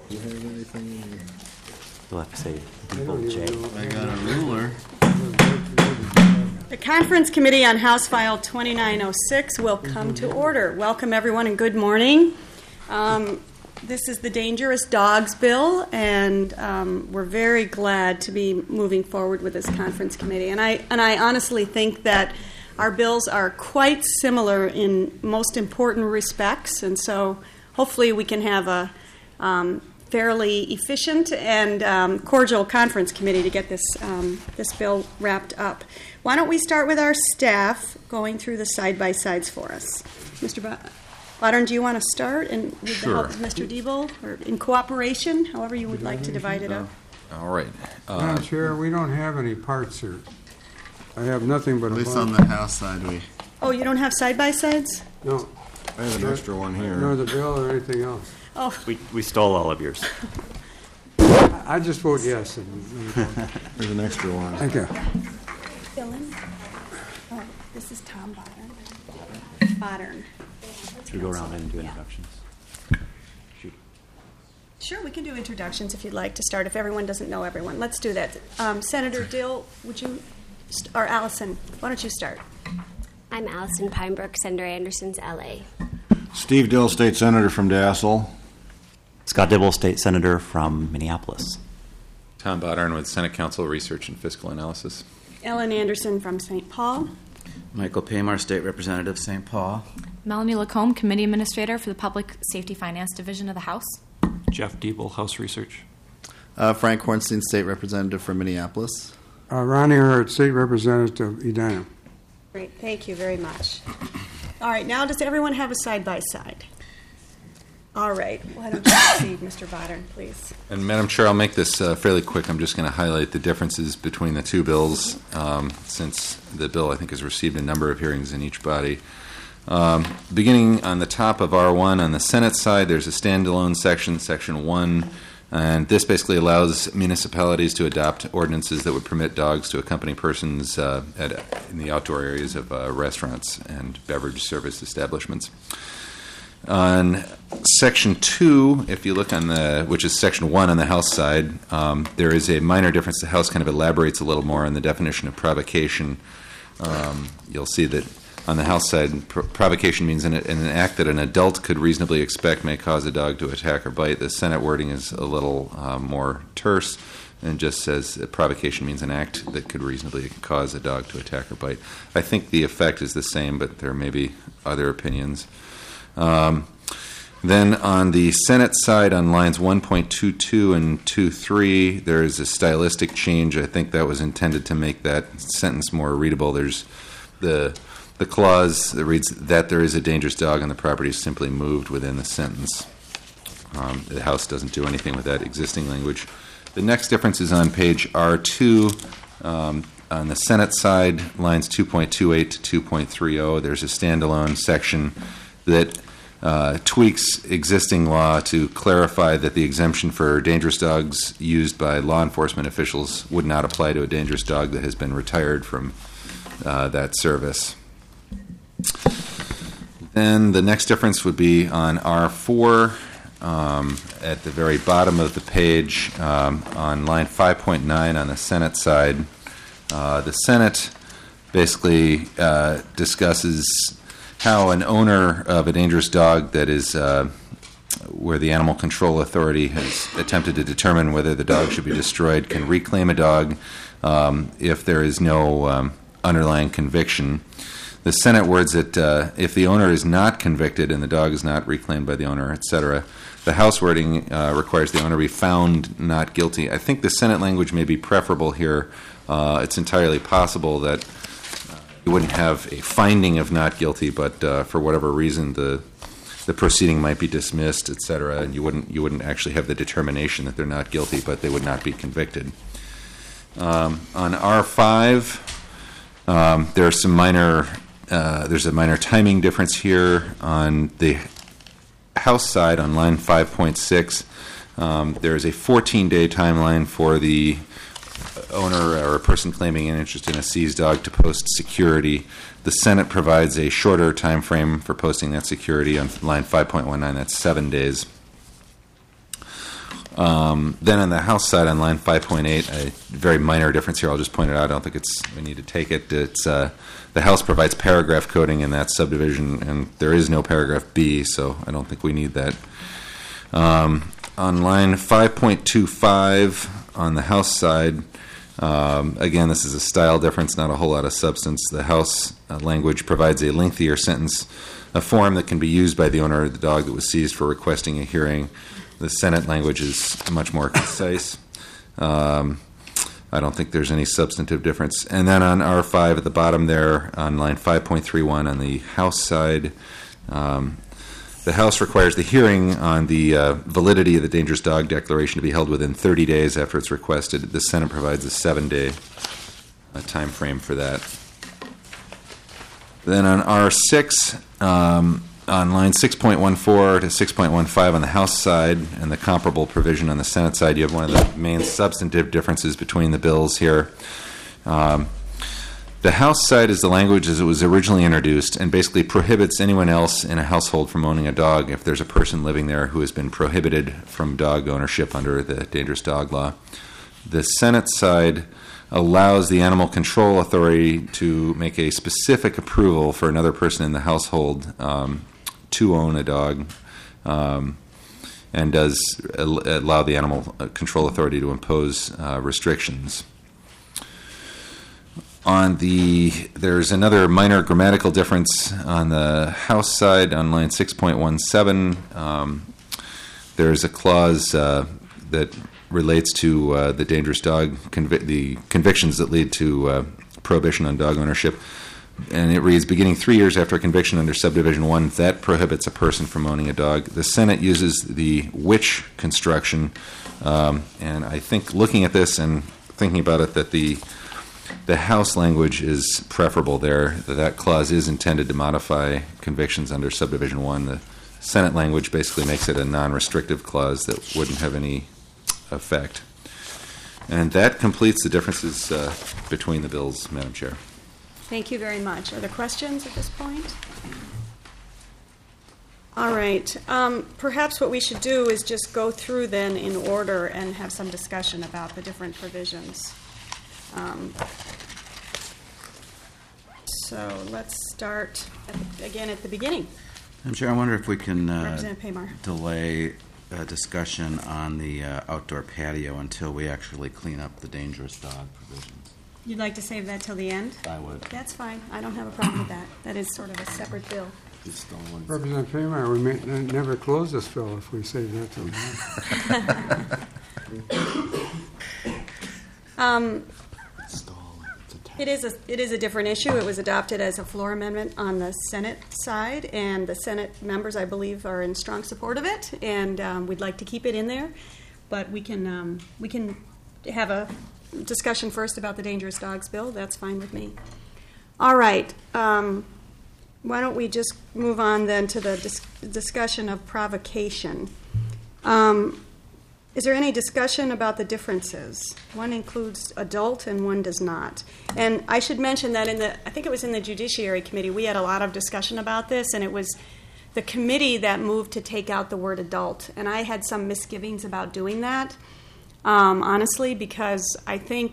Do you have anything? You'll have to say Deeble J. I got a ruler. The Conference Committee on House File 2906 will come to order. Welcome, everyone, and good morning. This is the Dangerous Dogs Bill, and we're very glad to be moving forward with this Conference Committee. And I honestly think that our bills are quite similar in most important respects, and so hopefully we can have a fairly efficient and cordial conference committee to get this bill wrapped up. Why don't we start with our staff going through the side-by-sides for us? Mr. Bodern, do you want to start and with the help of Mr. Diebel, or in cooperation, however you would like to divide it up? All right. Madam Chair, we don't have any parts here. I have nothing but At a least bunch. on the House side, we. Oh, you don't have side-by-sides? No, I have an extra one here. nor the bill or anything else. Oh, We stole all of yours. I just vote yes. There's an extra one. Thank you. Dylan? Oh, this is Tom Bodern. Bodern. Should we go around and do introductions? Shoot. Sure, we can do introductions if you'd like to start, if everyone doesn't know everyone. Let's do that. Senator Dill, would you, or Allison, why don't you start? I'm Allison Pinebrook, Senator Anderson's LA. Steve Dill, State Senator from Dassel. Scott Dibble, State Senator from Minneapolis. Tom Bodern with Senate Council Research and Fiscal Analysis. Ellen Anderson from St. Paul. Michael Pamar, State Representative, St. Paul. Melanie Lacombe, Committee Administrator for the Public Safety Finance Division of the House. Jeff Diebel, House Research. Frank Hornstein, State Representative from Minneapolis. Ronnie Hurt, State Representative, Edina. Great, thank you very much. All right, now does everyone have a side-by-side? All right, why don't you proceed, Mr. Bodern, please. And Madam Chair, I'll make this fairly quick. I'm just going to highlight the differences between the two bills, since the bill, I think, has received a number of hearings in each body. Beginning on the top of R1, on the Senate side, there's a standalone section, Section 1, and this basically allows municipalities to adopt ordinances that would permit dogs to accompany persons in the outdoor areas of restaurants and beverage service establishments. On Section 2, if you look on which is Section 1 on the House side, there is a minor difference. The House kind of elaborates a little more on the definition of provocation. You'll see that on the House side, provocation means an act that an adult could reasonably expect may cause a dog to attack or bite. The Senate wording is a little more terse and just says that provocation means an act that could reasonably cause a dog to attack or bite. I think the effect is the same, but there may be other opinions. Then on the Senate side, on lines 1.22 and 2.3, there is a stylistic change. I think that was intended to make that sentence more readable. There's the clause that reads that there is a dangerous dog on the property is simply moved within the sentence. The House doesn't do anything with that existing language. The next difference is on page R2. On the Senate side, lines 2.28 to 2.30, there's a standalone section that tweaks existing law to clarify that the exemption for dangerous dogs used by law enforcement officials would not apply to a dangerous dog that has been retired from that service. Then the next difference would be on R4 at the very bottom of the page on line 5.9 on the Senate side. The Senate basically discusses how an owner of a dangerous dog that is where the Animal Control Authority has attempted to determine whether the dog should be destroyed can reclaim a dog if there is no underlying conviction. The Senate words that if the owner is not convicted and the dog is not reclaimed by the owner, etc. The House wording requires the owner be found not guilty. I think the Senate language may be preferable here. It's entirely possible that you wouldn't have a finding of not guilty, but for whatever reason the proceeding might be dismissed, etc. And you wouldn't actually have the determination that they're not guilty, but they would not be convicted. On R5, there's a minor timing difference here on the House side on line 5.6. There is a 14-day timeline for the owner or a person claiming an interest in a seized dog to post security. The Senate provides a shorter time frame for posting that security on line 5.19. That's 7 days. Then on the House side, on line 5.8, a very minor difference here. I'll just point it out. I don't think we need to take it. It's the House provides paragraph coding in that subdivision, and there is no paragraph B, so I don't think we need that. On line 5.25 on the House side, again, this is a style difference, not a whole lot of substance. The House language provides a lengthier sentence, a form that can be used by the owner of the dog that was seized for requesting a hearing. The Senate language is much more concise. I don't think there's any substantive difference. And then on R5 at the bottom there, on line 5.31 on the House side, the House requires the hearing on the validity of the dangerous dog declaration to be held within 30 days after it's requested. The Senate provides a 7-day time frame for that. Then on R6, on line 6.14 to 6.15 on the House side and the comparable provision on the Senate side, you have one of the main substantive differences between the bills here. The House side is the language as it was originally introduced and basically prohibits anyone else in a household from owning a dog if there's a person living there who has been prohibited from dog ownership under the dangerous dog law. The Senate side allows the Animal Control Authority to make a specific approval for another person in the household to own a dog, and does allow the Animal Control Authority to impose restrictions. There's another minor grammatical difference on the House side on line 6.17. There's a clause that relates to the dangerous dog, the convictions that lead to prohibition on dog ownership. And it reads, beginning 3 years after a conviction under subdivision 1, that prohibits a person from owning a dog. The Senate uses the which construction, and I think looking at this and thinking about it, that the House language is preferable there. That clause is intended to modify convictions under subdivision 1. The Senate language basically makes it a non-restrictive clause that wouldn't have any effect. And that completes the differences between the bills, Madam Chair. Thank you very much. Are there questions at this point? All right. Perhaps what we should do is just go through then in order and have some discussion about the different provisions. So let's start again at the beginning. I'm sure. I wonder if we can Representative Pamar. delay discussion on the outdoor patio until we actually clean up the dangerous dog provisions. You'd like to save that till the end? I would. That's fine. I don't have a problem with that. That is sort of a separate bill. Representative Paymer, we may never close this bill if we save that till then. It is a different issue. It was adopted as a floor amendment on the Senate side, and the Senate members, I believe, are in strong support of it, and we'd like to keep it in there. But we can have a discussion first about the dangerous dogs bill. That's fine with me. All right. Why don't we just move on then to the discussion of provocation? Is there any discussion about the differences? One includes adult and one does not. And I should mention that I think it was in the Judiciary Committee, we had a lot of discussion about this, and it was the committee that moved to take out the word adult. And I had some misgivings about doing that, honestly, because I think,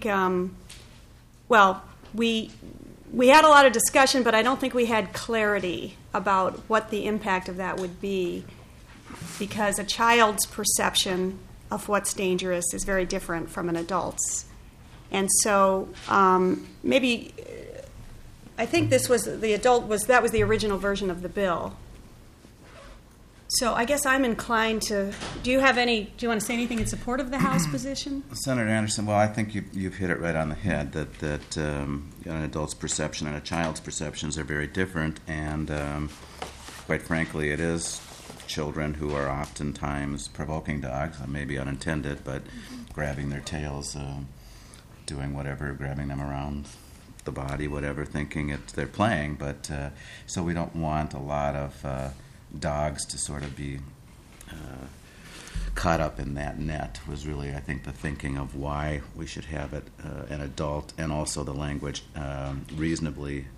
we had a lot of discussion, but I don't think we had clarity about what the impact of that would be, because a child's perception of what's dangerous is very different from an adult's. And so maybe I think that was the original version of the bill. So I guess I'm inclined to, do you want to say anything in support of the House position? Senator Anderson, well, I think you've hit it right on the head, that an adult's perception and a child's perceptions are very different, and quite frankly, it is children who are oftentimes provoking dogs, maybe unintended, but grabbing their tails, doing whatever, grabbing them around the body, whatever, thinking they're playing. But so we don't want a lot of dogs to sort of be caught up in that net, was really, I think, the thinking of why we should have it an adult, and also the language reasonably.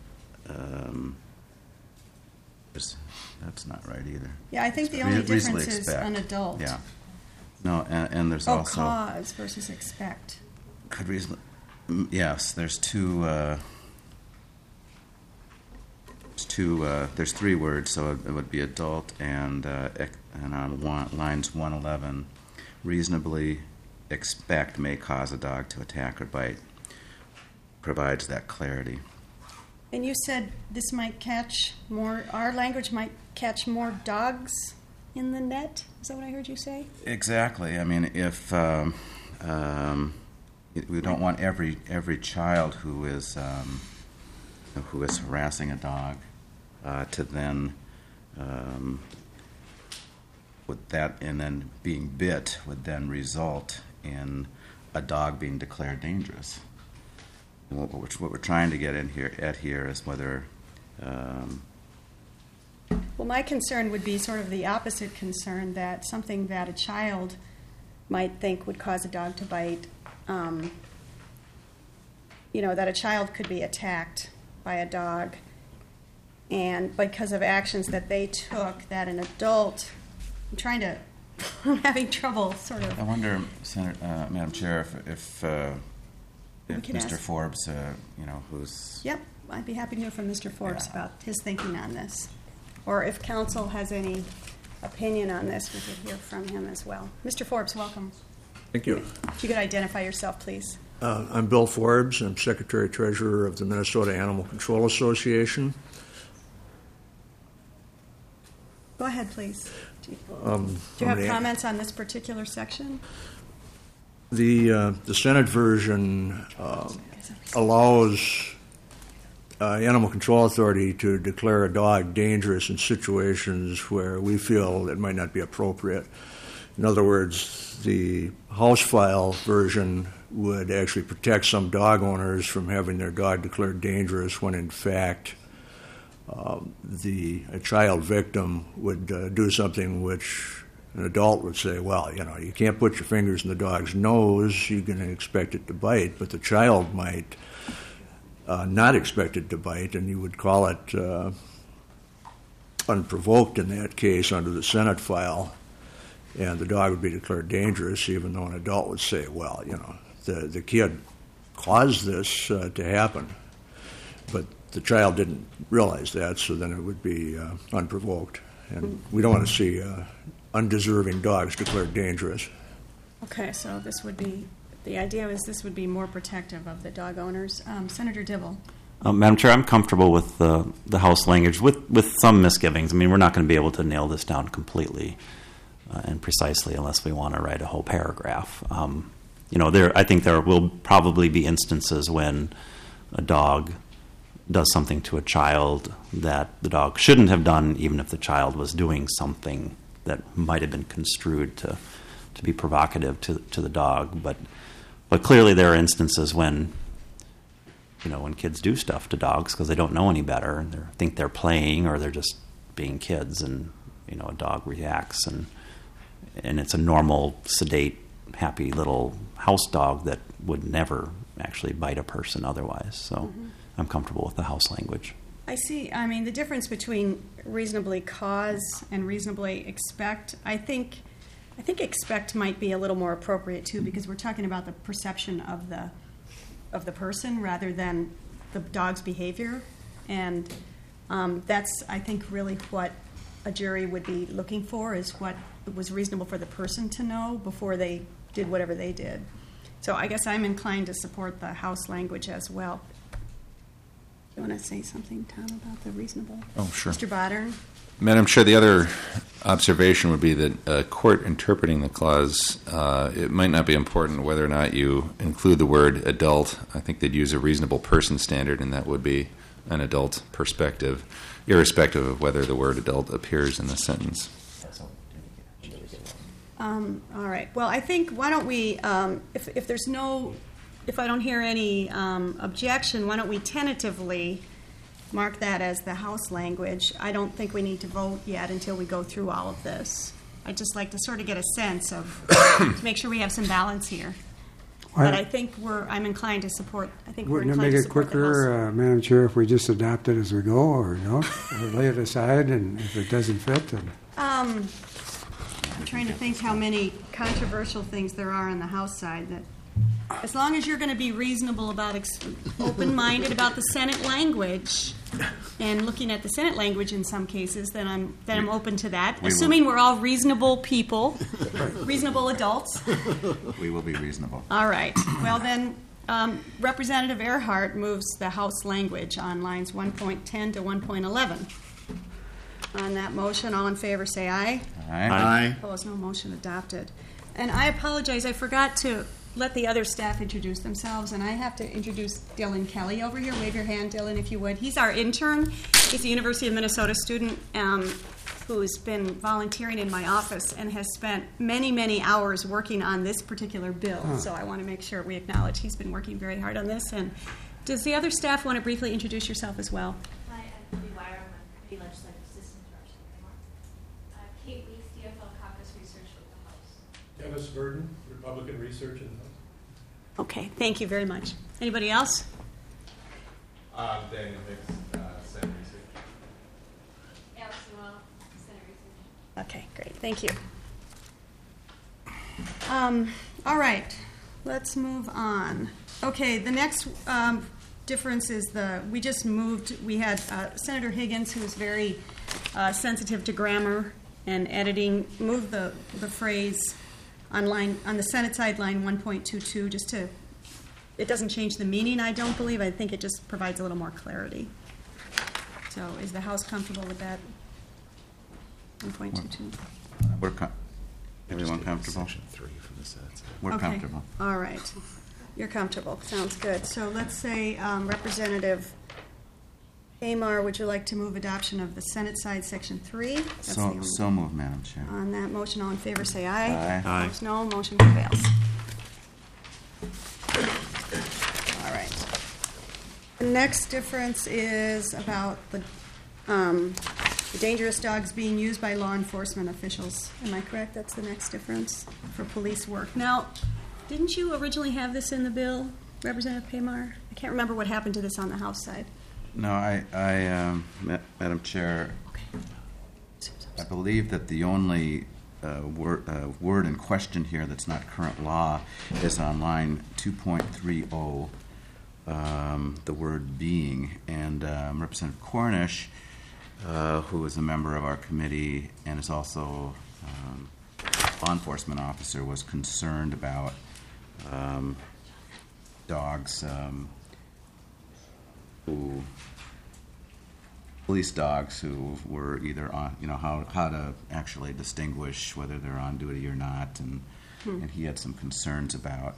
That's not right either. Yeah, I think the only difference is an adult. Yeah. No, and there's Oh, also cause versus expect. could reason. Yes, there's two. There's three words, so it would be adult and on lines 111, reasonably expect may cause a dog to attack or bite. Provides that clarity. And you said this might catch more, our language might catch more dogs in the net? Is that what I heard you say? Exactly. I mean, if we don't want every child who is harassing a dog to then with that, and then being bit would then result in a dog being declared dangerous. And what we're trying to get at here is whether. Well, my concern would be sort of the opposite concern, that something that a child might think would cause a dog to bite, that a child could be attacked by a dog, and because of actions that they took, that an adult, I'm having trouble sort of. I wonder, Madam Chair, if can Mr. ask. Forbes, who's. Yep, I'd be happy to hear from Mr. Forbes about his thinking on this. Or if council has any opinion on this, we could hear from him as well. Mr. Forbes, welcome. Thank you. If you could identify yourself, please. I'm Bill Forbes. I'm Secretary-Treasurer of the Minnesota Animal Control Association. Go ahead, please. Do you have comments on this particular section? The Senate version allows Animal Control Authority to declare a dog dangerous in situations where we feel it might not be appropriate. In other words, the House file version would actually protect some dog owners from having their dog declared dangerous when, in fact, a child victim would do something which an adult would say, well, you can't put your fingers in the dog's nose, you're going to expect it to bite, but the child might not expect it to bite, and you would call it unprovoked in that case under the Senate file, and the dog would be declared dangerous, even though an adult would say, well, the kid caused this to happen. But the child didn't realize that, so then it would be unprovoked. And we don't want to see undeserving dogs declared dangerous. Okay, so the idea is this would be more protective of the dog owners. Senator Dibble. Madam Chair, I'm comfortable with the House language with some misgivings. I mean, we're not going to be able to nail this down completely and precisely unless we want to write a whole paragraph. I think there will probably be instances when a dog does something to a child that the dog shouldn't have done, even if the child was doing something that might have been construed to be provocative to the dog. But clearly there are instances when kids do stuff to dogs because they don't know any better and they think they're playing or they're just being kids, and a dog reacts, and it's a normal, sedate, happy little house dog that would never actually bite a person otherwise. So I'm comfortable with the House language. I see. I mean, the difference between reasonably cause and reasonably expect, I think expect might be a little more appropriate too, because we're talking about the perception of the person rather than the dog's behavior, and that's, I think, really what a jury would be looking for, is what was reasonable for the person to know before they did whatever they did. So I guess I'm inclined to support the House language as well. You want to say something, Tom, about the reasonable? Oh, sure. Mr. Bodern? Madam Chair, the other observation would be that a court interpreting the clause, it might not be important whether or not you include the word adult. I think they'd use a reasonable person standard, and that would be an adult perspective, irrespective of whether the word adult appears in the sentence. All right. Well, I think, why don't we, if I don't hear any objection, why don't we tentatively mark that as the House language? I don't think we need to vote yet until we go through all of this. I'd just like to sort of get a sense of, to make sure we have some balance here. But I think I'm inclined to support, Wouldn't it make it quicker, Madam Chair, if we just adopt it as we go, or don't? Or lay it aside, and if it doesn't fit, then... trying to think how many controversial things there are on the House side that, as long as you're going to be reasonable about, open-minded about the Senate language, and looking at the Senate language in some cases, then I'm open to that. Assuming we're all reasonable people, reasonable adults. We will be reasonable. All right. Well then, Representative Earhart moves the House language on lines 1.10 to 1.11. On that motion, all in favor say aye. Aye. Opposed, no. Motion adopted. And I apologize, I forgot to let the other staff introduce themselves, and I have to introduce Dylan Kelly over here. Wave your hand, Dylan, if you would. He's our intern. He's a University of Minnesota student who's been volunteering in my office and has spent many, many hours working on this particular bill. So I want to make sure we acknowledge he's been working very hard on this. And does the other staff want to briefly introduce yourself as well? Hi, I'm Libby Wire. I'm a legislative assistant director. Kate Leaf, DFL Caucus Research with the House. Dennis Burden, Republican Research in the House. Okay, thank you very much. Anybody else? Daniel Hicks, Senate Research. Alex Noel, Senate Research. Okay, great. Thank you. All right, let's move on. Okay, the next difference is we just moved, we had Senator Higgins, who is very sensitive to grammar and editing, moved the phrase on the Senate side, line 1.22, just to, it doesn't change the meaning, I don't believe. I think it just provides a little more clarity. So is the House comfortable with that? 1.22. Everyone comfortable? Section 3 from the Senate. We're Okay. comfortable. All right. You're comfortable. Sounds good. So let's say Representative Amar, would you like to move adoption of the Senate side, Section 3? That's the only- So move, Madam Chair. On that motion, all in favor say aye. Aye. Opposed, no. Motion prevails. All right. The next difference is about the dangerous dogs being used by law enforcement officials. Am I correct? That's the next difference for police work. Now, didn't you originally have this in the bill, Representative Paymar? I can't remember what happened to this on the House side. No, Madam Chair, I believe that the only word in question here that's not current law is on line 2.30, the word being. And Representative Cornish, who is a member of our committee and is also law enforcement officer, was concerned about dogs police dogs who were either on, how to actually distinguish whether they're on duty or not, and he had some concerns about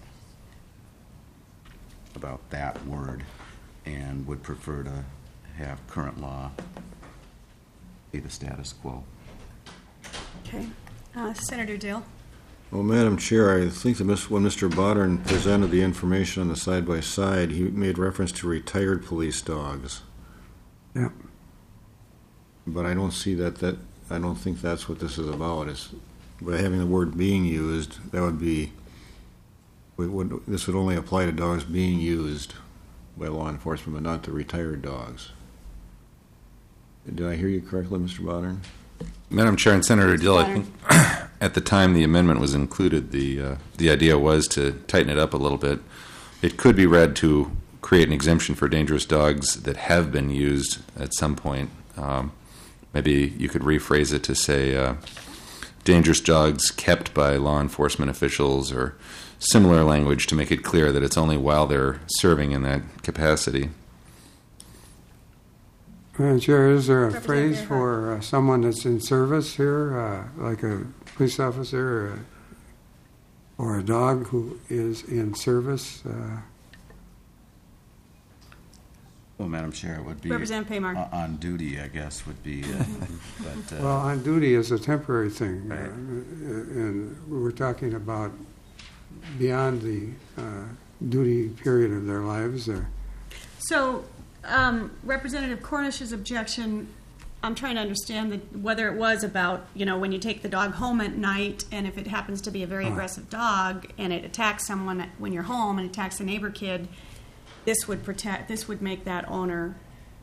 that word and would prefer to have current law be the status quo. Okay. Senator Dill. Well, Madam Chair, I think that when Mr. Bodden presented the information on the side-by-side, he made reference to retired police dogs. Yeah. But I don't see that I don't think that's what this is about. By having the word being used, that would be, this would only apply to dogs being used by law enforcement, but not to retired dogs. Did I hear you correctly, Mr. Bodden? Madam Chair and Senator Dill, I think at the time the amendment was included, the idea was to tighten it up a little bit. It could be read to create an exemption for dangerous dogs that have been used at some point. Maybe you could rephrase it to say dangerous dogs kept by law enforcement officials, or similar language to make it clear that it's only while they're serving in that capacity. Madam Chair, is there a phrase for someone that's in service here, like a police officer or a dog who is in service? Well, Madam Chair, it would be Representative Paymar. On duty, I guess, would be. But, well, on duty is a temporary thing, right. And we're talking about beyond the duty period of their lives. So, Representative Cornish's objection, I'm trying to understand whether it was about, when you take the dog home at night, and if it happens to be a very aggressive dog and it attacks someone when you're home and attacks a neighbor kid, this would make that owner,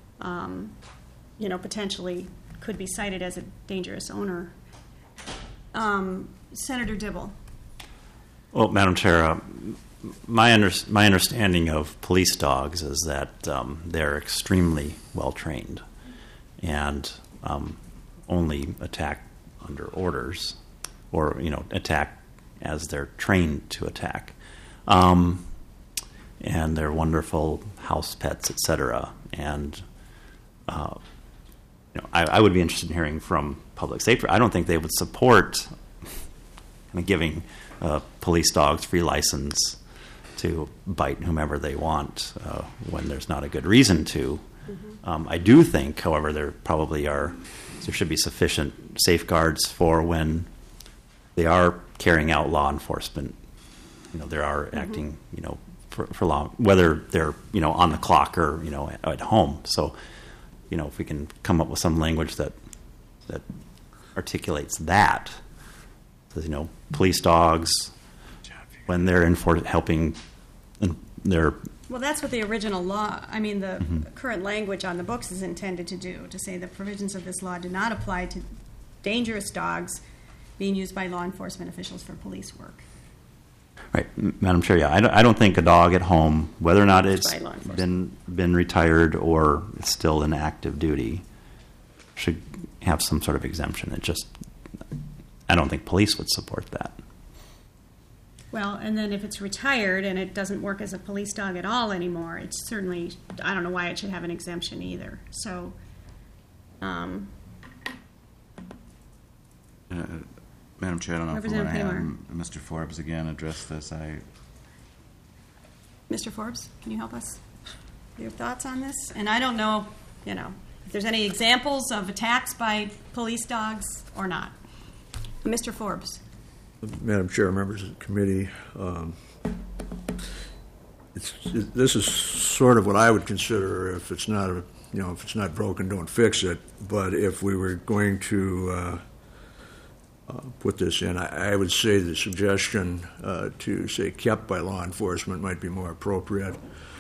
potentially could be cited as a dangerous owner. Senator Dibble. Well, Madam Chair, my understanding of police dogs is that they're extremely well trained and only attack under orders, or attack as they're trained to attack, and they're wonderful house pets, etc. And I would be interested in hearing from public safety. I don't think they would support giving police dogs free license to bite whomever they want when there's not a good reason to. I do think, however, there should be sufficient safeguards for when they are carrying out law enforcement. They are acting, for law, whether they're, on the clock or, at home. So, if we can come up with some language that articulates that, says, police dogs, when they're helping, they're. Well, that's what the original law, the current language on the books is intended to do, to say the provisions of this law do not apply to dangerous dogs being used by law enforcement officials for police work. Right, Madam Chair, yeah, I don't think a dog at home, whether or not it's been retired or it's still in active duty, should have some sort of exemption. I don't think police would support that. Well, and then if it's retired and it doesn't work as a police dog at all anymore, it's certainly, I don't know why it should have an exemption either. So, Madam Chair, I don't know if we want to have Mr. Forbes again address this. Mr. Forbes, can you help us? Your thoughts on this? And I don't know, if there's any examples of attacks by police dogs or not. Mr. Forbes. Madam Chair, members of the committee, this is sort of what I would consider, if it's not broken, don't fix it. But if we were going to put this in, I would say the suggestion to say kept by law enforcement might be more appropriate.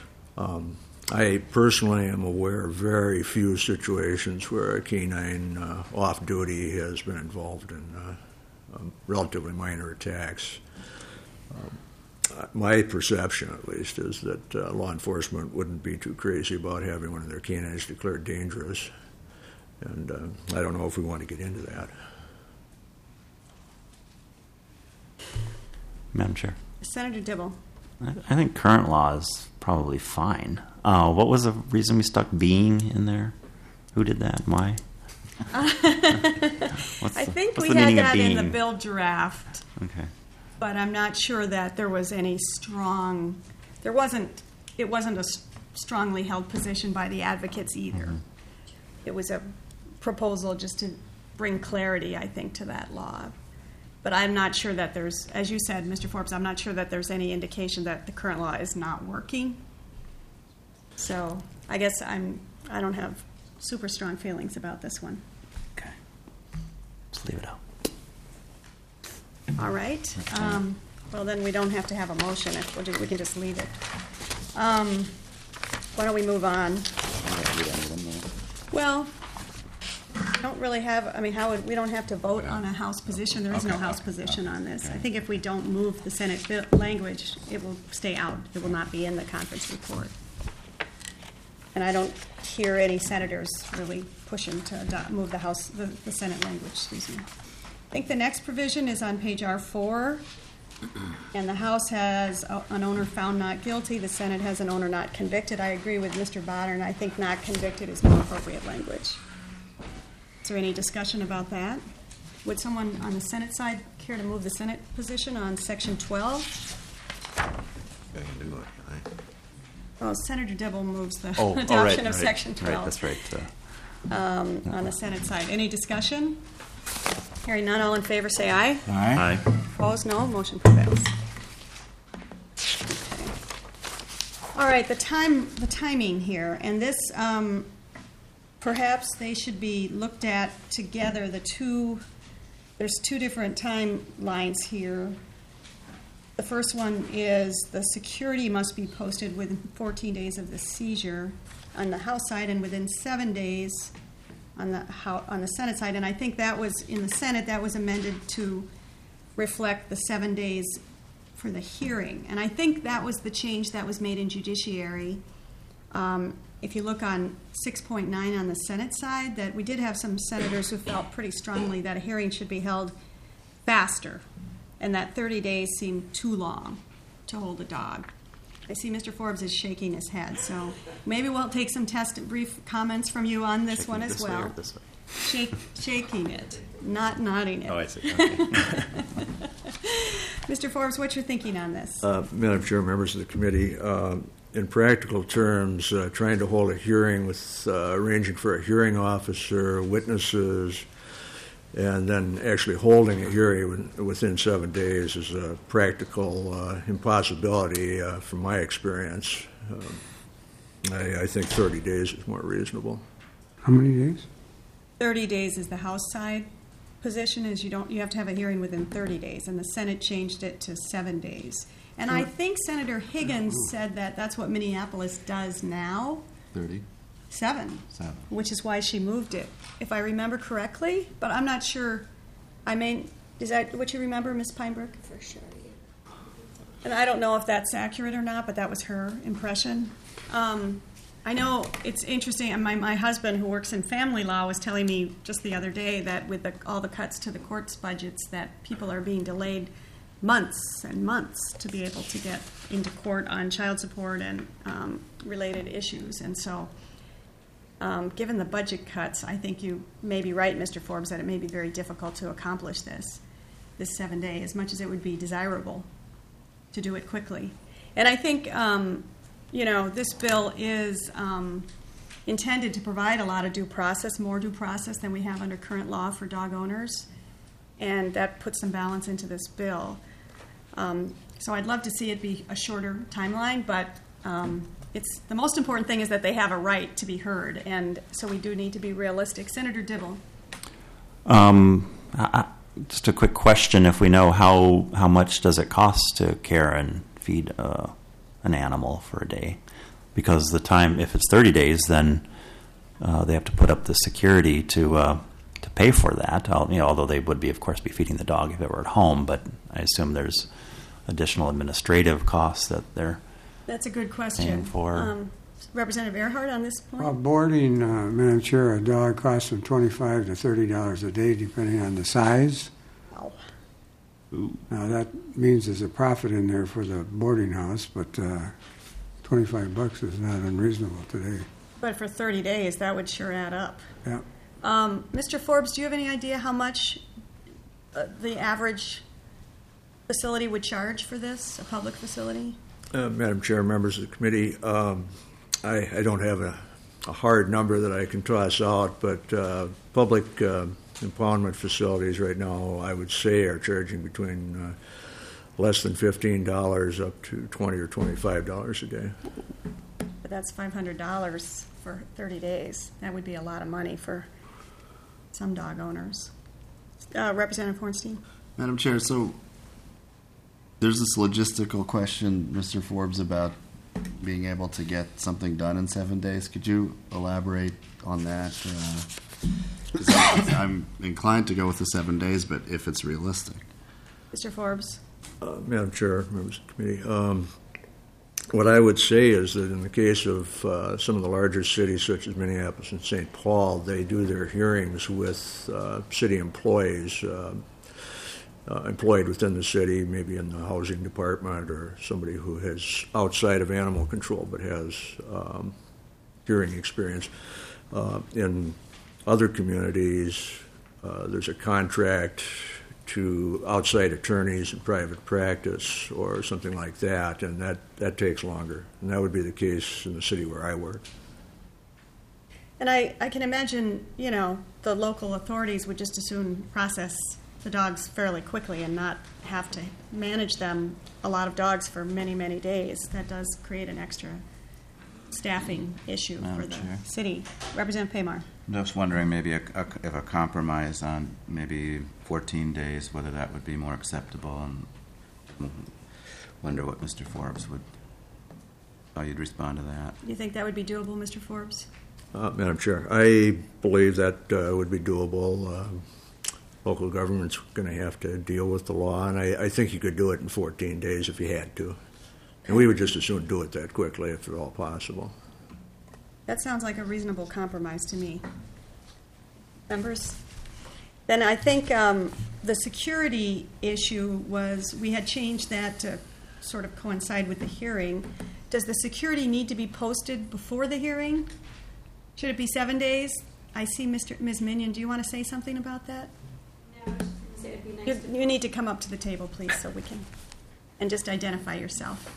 I personally am aware of very few situations where a canine off-duty has been involved in relatively minor attacks. My perception, at least, is that law enforcement wouldn't be too crazy about having one of their canines declared dangerous. And I don't know if we want to get into that. Madam Chair. Senator Dibble. I think current law is probably fine. What was the reason we stuck being in there? Who did that and why? I think we had that in the bill draft. Okay. But I'm not sure that there was any it wasn't a strongly held position by the advocates either. Mm-hmm. It was a proposal just to bring clarity, I think, to that law. But I'm not sure that there's, as you said, Mr. Forbes, I'm not sure that there's any indication that the current law is not working. So I guess I don't have super strong feelings about this one. Okay. Let's leave it out. All right. Well, then we don't have to have a motion. We can just leave it. Why don't we move on? Well, we don't really have, we don't have to vote on a House position. There is no House position on this. I think if we don't move the Senate language, it will stay out. It will not be in the conference report. And I don't hear any senators really pushing to move the Senate language, excuse me. I think the next provision is on page R4, and the House has an owner found not guilty. The Senate has an owner not convicted. I agree with Mr. Botter, and I think not convicted is more appropriate language. Is there any discussion about that? Would someone on the Senate side care to move the Senate position on Section 12? Well, Senator Dibble moves the adoption of Section 12. Right, that's right. On the Senate side. Any discussion? Hearing none, all in favor say aye. Aye. Opposed, no. Motion prevails. Okay. All right, the timing here, and this, perhaps they should be looked at together. There's two different timelines here. The first one is the security must be posted within 14 days of the seizure on the House side, and within 7 days on the Senate side, and I think that was, in the Senate, that was amended to reflect the 7 days for the hearing. And I think that was the change that was made in judiciary. If you look on 6.9 on the Senate side, that we did have some senators who felt pretty strongly that a hearing should be held faster, and that 30 days seemed too long to hold a dog. I see Mr. Forbes is shaking his head, so maybe we'll take some brief comments from you on this one as well. Shaking it, not nodding it. Oh, I see. Okay. Mr. Forbes, what's your thinking on this? Madam Chair, members of the committee, in practical terms, trying to hold a hearing with arranging for a hearing officer, witnesses, and then actually holding a hearing within 7 days is a practical impossibility from my experience. I think 30 days is more reasonable. How many days? 30 days is the House side position, is you have to have a hearing within 30 days, and the Senate changed it to 7 days. And I think Senator Higgins said that that's what Minneapolis does now. 30? 7, which is why she moved it, if I remember correctly. But I'm not sure. Is that what you remember, Ms. Pinebrook? For sure, yeah. And I don't know if that's accurate or not, but that was her impression. I know it's interesting. And my husband, who works in family law, was telling me just the other day that with all the cuts to the court's budgets, that people are being delayed months and months to be able to get into court on child support and related issues. And so given the budget cuts, I think you may be right, Mr. Forbes, that it may be very difficult to accomplish this 7 day, as much as it would be desirable to do it quickly. And I think, this bill is intended to provide a lot of due process, more due process than we have under current law for dog owners, and that puts some balance into this bill. So I'd love to see it be a shorter timeline, but it's the most important thing is that they have a right to be heard, and so we do need to be realistic. Senator Dibble. Just a quick question: if we know how much does it cost to care and feed an animal for a day? Because the time, if it's 30 days, then they have to put up the security to pay for that. Although they would of course, be feeding the dog if it were at home, but I assume there's additional administrative costs that they're. That's a good question. Representative Earhart on this point? Well, boarding, Madam Chair, a dog costs from $25 to $30 a day, depending on the size. Wow. Now, that means there's a profit in there for the boarding house, but $25 is not unreasonable today. But for 30 days, that would sure add up. Yeah. Mr. Forbes, do you have any idea how much the average facility would charge for this, a public facility? Madam Chair, members of the committee, I don't have a hard number that I can toss out, but public impoundment facilities right now, I would say, are charging between less than $15 up to $20 or $25 a day. But that's $500 for 30 days. That would be a lot of money for some dog owners. Representative Hornstein? Madam Chair, so there's this logistical question, Mr. Forbes, about being able to get something done in 7 days. Could you elaborate on that? 'Cause I'm inclined to go with the 7 days, but if it's realistic. Mr. Forbes? Madam Chair, members of the committee, what I would say is that in the case of some of the larger cities, such as Minneapolis and St. Paul, they do their hearings with city employees employed within the city, maybe in the housing department or somebody who has outside of animal control but has hearing experience. In other communities, there's a contract to outside attorneys in private practice or something like that, and that takes longer. And that would be the case in the city where I work. And I can imagine, the local authorities would just as soon process the dogs fairly quickly and not have to manage them, a lot of dogs, for many, many days. That does create an extra staffing issue for the city. Representative Paymar. I'm just wondering maybe if a compromise on maybe 14 days, whether that would be more acceptable, and wonder what Mr. Forbes how you'd respond to that. You think that would be doable, Mr. Forbes? Madam Chair, I believe that would be doable. Local government's going to have to deal with the law, and I think you could do it in 14 days if you had to. And we would just as soon do it that quickly if at all possible. That sounds like a reasonable compromise to me. Members? Then I think the security issue was, we had changed that to sort of coincide with the hearing. Does the security need to be posted before the hearing? Should it be 7 days? I see Ms. Minion. Do you want to say something about that? No, I was just going to say it'd be nice. You need to come up to the table, please, so we can, and just identify yourself.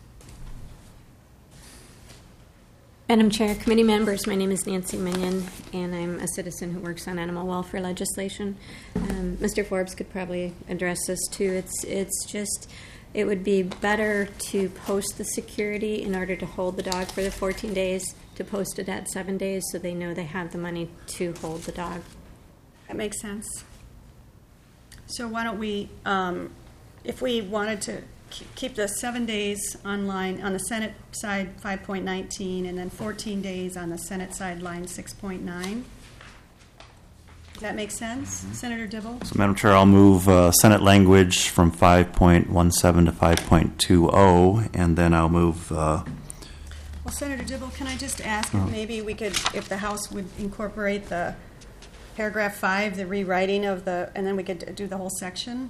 Madam Chair, committee members, my name is Nancy Minion, and I'm a citizen who works on animal welfare legislation. Mr. Forbes could probably address this too. It's just, it would be better to post the security in order to hold the dog for the 14 days, to post it at 7 days so they know they have the money to hold the dog. That makes sense. So why don't we, if we wanted to keep the 7 days online on the Senate side 5.19 and then 14 days on the Senate side line 6.9. Does that make sense? Mm-hmm. Senator Dibble? So, Madam Chair, I'll move Senate language from 5.17 to 5.20, and then I'll move... Well, Senator Dibble, can I just ask if maybe we could, if the House would incorporate the paragraph 5, the rewriting of the, and then we could do the whole section?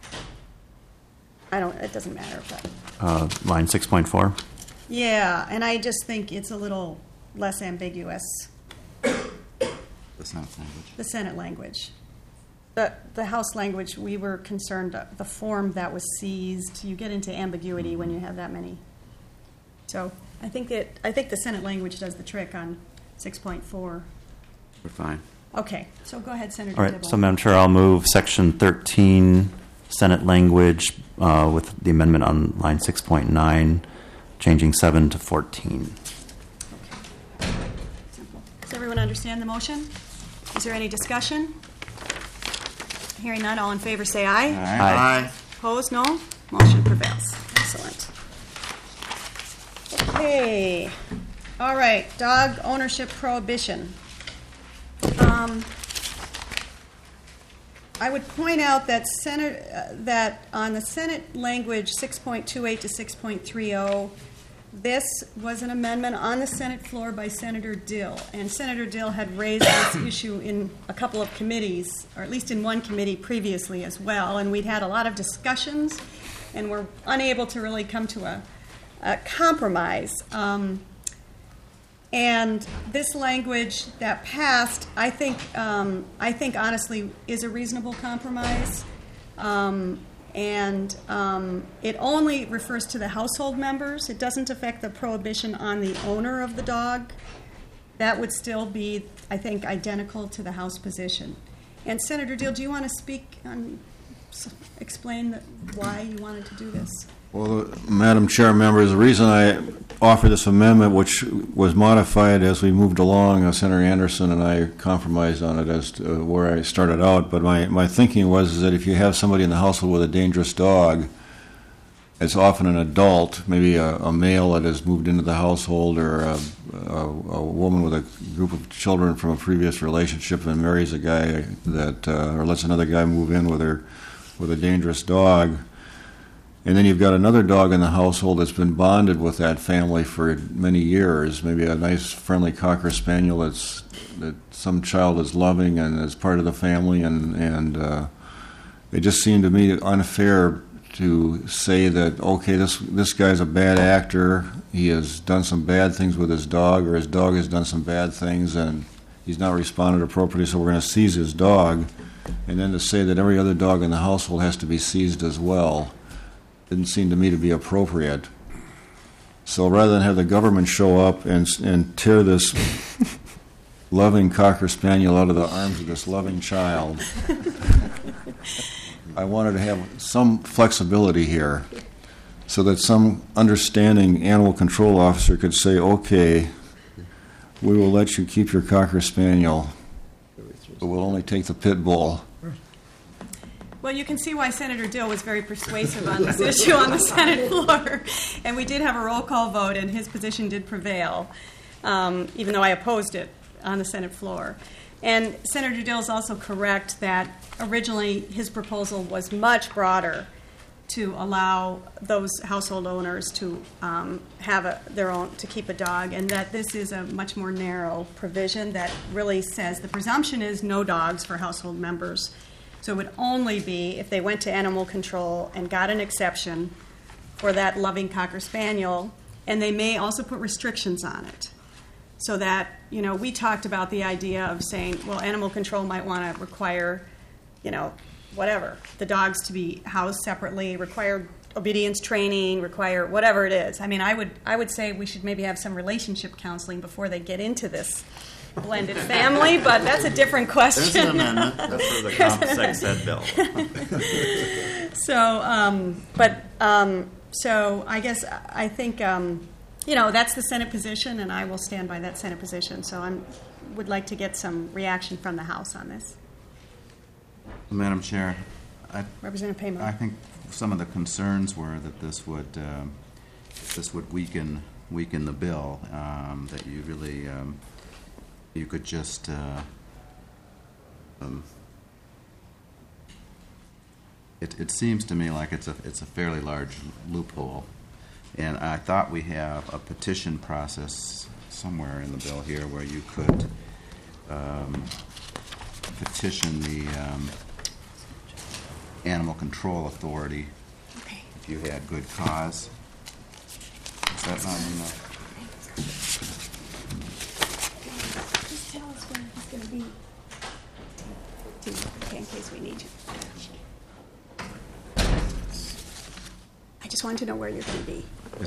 It doesn't matter, but. Line 6.4? Yeah, and I just think it's a little less ambiguous. The Senate language. The Senate language. The House language, we were concerned, the form that was seized, you get into ambiguity when you have that many. So I think the Senate language does the trick on 6.4. We're fine. Okay, so go ahead, Senator All right, Dibble. so Madam Chair, I'll move Section 13, Senate language, with the amendment on line 6.9, changing 7 to 14. Okay. Simple. Does everyone understand the motion? Is there any discussion? Hearing none, all in favor say aye. Aye. Opposed, no? Motion prevails. Excellent. Okay. All right, dog ownership prohibition. I would point out that that on the Senate language 6.28 to 6.30, this was an amendment on the Senate floor by Senator Dill, and Senator Dill had raised this issue in a couple of committees, or at least in one committee previously as well, and we'd had a lot of discussions, and were unable to really come to a compromise. And this language that passed, I think honestly is a reasonable compromise. And it only refers to the household members. It doesn't affect the prohibition on the owner of the dog. That would still be, I think, identical to the House position. And Senator Dill, do you want to speak on, explain why you wanted to do this? Well, Madam Chair, members, the reason I offered this amendment, which was modified as we moved along, Senator Anderson and I compromised on it as to where I started out, but my thinking was that if you have somebody in the household with a dangerous dog, it's often an adult, maybe a male that has moved into the household, or a woman with a group of children from a previous relationship and marries a guy that, or lets another guy move in with her with a dangerous dog. And then you've got another dog in the household that's been bonded with that family for many years, maybe a nice, friendly Cocker Spaniel that some child is loving and is part of the family, and it just seemed to me unfair to say that, okay, this guy's a bad actor, he has done some bad things with his dog, or his dog has done some bad things, and he's not responded appropriately, so we're going to seize his dog, and then to say that every other dog in the household has to be seized as well didn't seem to me to be appropriate. So rather than have the government show up and tear this loving Cocker Spaniel out of the arms of this loving child, I wanted to have some flexibility here so that some understanding animal control officer could say, okay, we will let you keep your Cocker Spaniel, but we'll only take the pit bull. Well, you can see why Senator Dill was very persuasive on this issue on the Senate floor. And we did have a roll call vote, and his position did prevail. even though I opposed it on the Senate floor. And Senator Dill is also correct that originally his proposal was much broader to allow those household owners to have their own, to keep a dog, and that this is a much more narrow provision that really says the presumption is no dogs for household members. So it would only be if they went to animal control and got an exception for that loving Cocker Spaniel, and they may also put restrictions on it. So that, you know, we talked about the idea of saying, well, animal control might want to require, you know, whatever, the dogs to be housed separately, require obedience training, require whatever it is. I mean, I would say we should maybe have some relationship counseling before they get into this blended family, but that's a different question. There's an amendment. That's for the comp sex ed bill. So I guess I think you know, that's the Senate position, and I will stand by that Senate position. So I would like to get some reaction from the House on this. Madam Chair, Representative Paymo. I think some of the concerns were that this would weaken the bill. That you really you could just it seems to me like it's a fairly large loophole, and I thought we have a petition process somewhere in the bill here where you could petition the Animal Control Authority if you had good cause. Is that not in the... Just tell us when it's going to be, okay, in case we need you. I just wanted to know where you're going to be.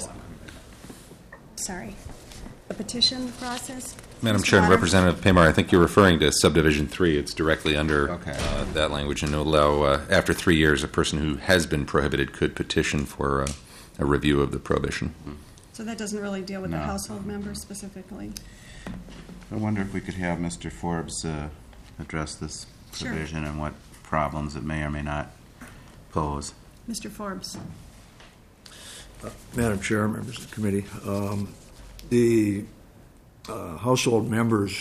Sorry. The petition process? Madam Mr. Chair and Potter? Representative Paymar, I think you're referring to subdivision 3. It's directly under that language, and it'll allow, after 3 years, a person who has been prohibited could petition for a review of the prohibition. So that doesn't really deal with the No. household members specifically? I wonder if we could have Mr. Forbes address this Sure. provision and what problems it may or may not pose. Mr. Forbes. Madam Chair, members of the committee, the household members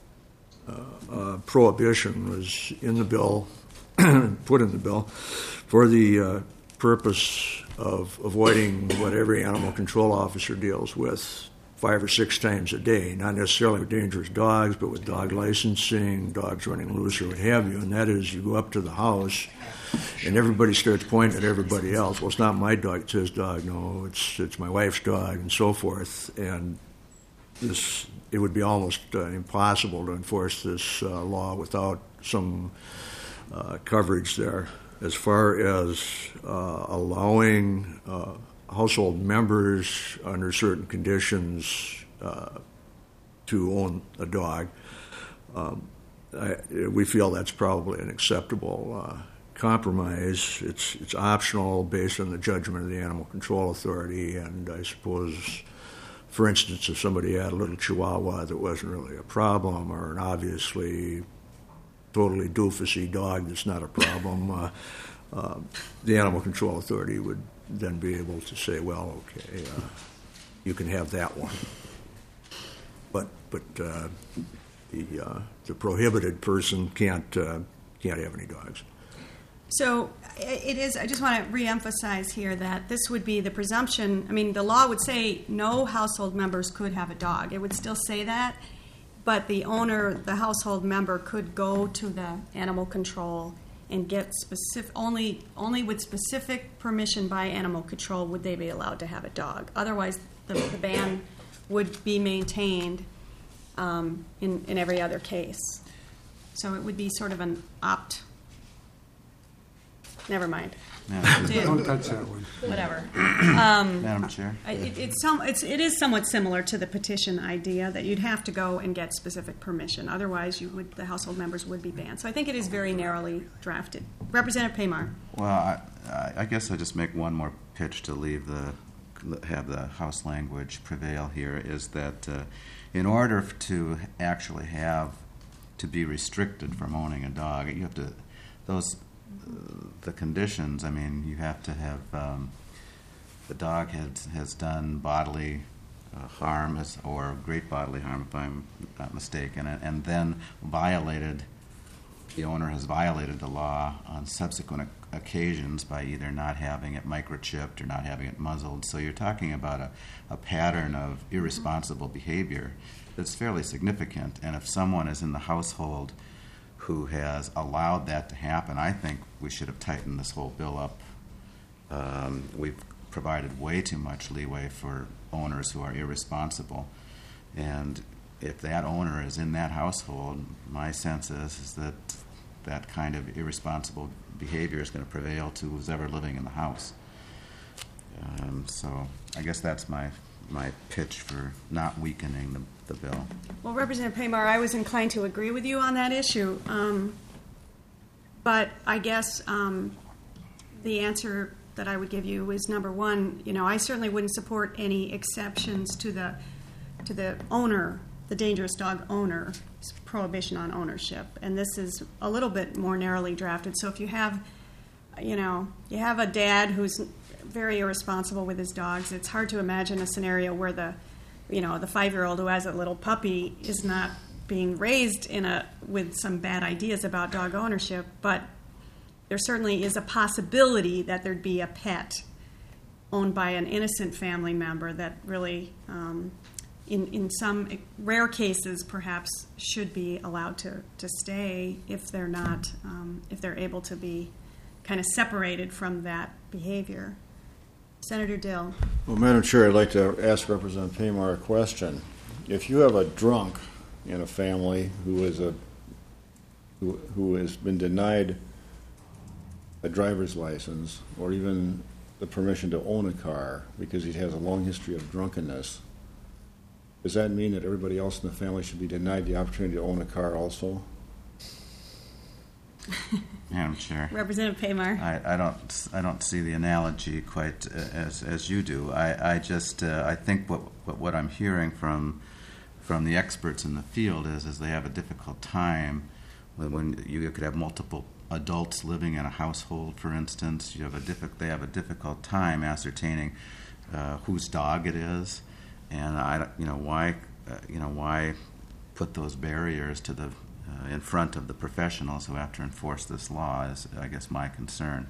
prohibition was in the bill, put in the bill, for the purpose of avoiding what every animal control officer deals with 5 or 6 times a day, not necessarily with dangerous dogs, but with dog licensing, dogs running loose or what have you, and that is you go up to the house and everybody starts pointing at everybody else. Well, it's not my dog, it's his dog. No, it's my wife's dog, and so forth. And it would be almost impossible to enforce this law without some coverage there. As far as allowing household members under certain conditions to own a dog, we feel that's probably an acceptable compromise. It's optional based on the judgment of the Animal Control Authority, and I suppose, for instance, if somebody had a little Chihuahua that wasn't really a problem, or an obviously totally doofusy dog that's not a problem, the Animal Control Authority would then be able to say, well, okay, you can have that one. But the prohibited person can't have any dogs. So it is, I just want to reemphasize here that this would be the presumption. I mean, the law would say no household members could have a dog. It would still say that, but the owner, the household member, could go to the animal control and get specific, only with specific permission by animal control would they be allowed to have a dog. Otherwise, the ban would be maintained in every other case. So it would be sort of an opt. Never mind. Don't touch that one. Whatever. Madam Chair? It is somewhat similar to the petition idea that you'd have to go and get specific permission. Otherwise, the household members would be banned. So I think it is very narrowly drafted. Representative Paymar. Well, I guess I just make one more pitch to have the House language prevail here, is that in order to actually to be restricted from owning a dog, you have to, the conditions, I mean, you have to have the dog has done bodily harm or great bodily harm, if I'm not mistaken, and then the owner has violated the law on subsequent occasions by either not having it microchipped or not having it muzzled. So you're talking about a pattern of irresponsible behavior that's fairly significant. And if someone is in the household who has allowed that to happen, I think we should have tightened this whole bill up. We've provided way too much leeway for owners who are irresponsible. And if that owner is in that household, my sense is that that kind of irresponsible behavior is going to prevail to who's ever living in the house. So I guess that's my pitch for not weakening the bill. Well, Representative Paymar, I was inclined to agree with you on that issue. But I guess the answer that I would give you is, number one, I certainly wouldn't support any exceptions to the owner, the dangerous dog owner, prohibition on ownership. And this is a little bit more narrowly drafted. So if you have, you have a dad who's very irresponsible with his dogs, it's hard to imagine a scenario where the 5-year-old who has a little puppy is not being raised with some bad ideas about dog ownership. But there certainly is a possibility that there'd be a pet owned by an innocent family member that really, in some rare cases, perhaps should be allowed to stay if they're not, if they're able to be kind of separated from that behavior. Senator Dill. Well, Madam Chair, I'd like to ask Representative Paymar a question. If you have a drunk in a family who has been denied a driver's license or even the permission to own a car because he has a long history of drunkenness, does that mean that everybody else in the family should be denied the opportunity to own a car also? Madam Chair. Representative Paymar. I don't see the analogy quite as you do. I think what I'm hearing from the experts in the field is they have a difficult time when you could have multiple adults living in a household, for instance. They have a difficult time ascertaining whose dog it is, and why put those barriers to the in front of the professionals who have to enforce this law is, I guess, my concern.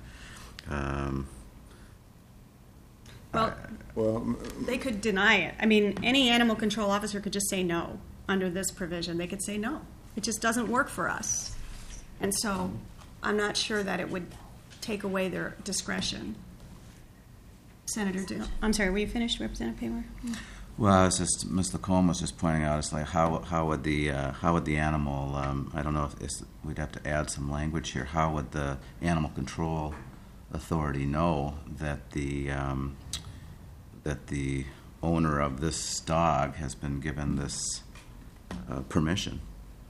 Well, they could deny it. I mean, any animal control officer could just say no under this provision. They could say no. It just doesn't work for us. And so I'm not sure that it would take away their discretion. Senator Dill. I'm sorry, were you finished, Representative Paymar? Well, it's just Ms. Lacombe was just pointing out. It's like how would the animal? I don't know if we'd have to add some language here. How would the animal control authority know that the owner of this dog has been given this permission?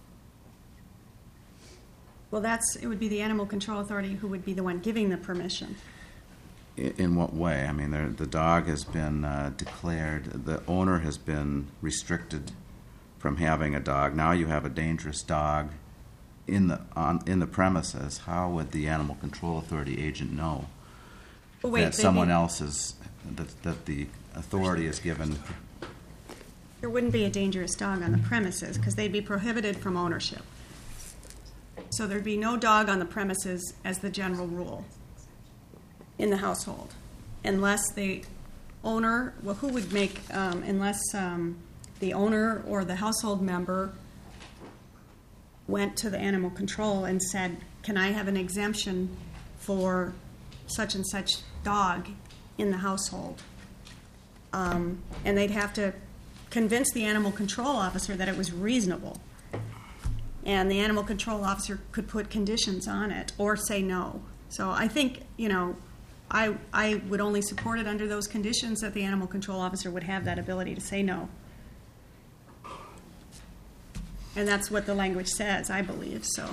Well, it would be the animal control authority who would be the one giving the permission. In what way? I mean, the dog has been declared, the owner has been restricted from having a dog. Now you have a dangerous dog in the premises. How would the animal control authority agent know that someone else is, that the authority is given? There wouldn't be a dangerous dog on the premises because they'd be prohibited from ownership. So there'd be no dog on the premises as the general rule in the household, unless the owner, who would make, unless the owner or the household member went to the animal control and said, can I have an exemption for such and such dog in the household? And they'd have to convince the animal control officer that it was reasonable. And the animal control officer could put conditions on it or say no. So I think, I would only support it under those conditions that the animal control officer would have that ability to say no. And that's what the language says, I believe, so.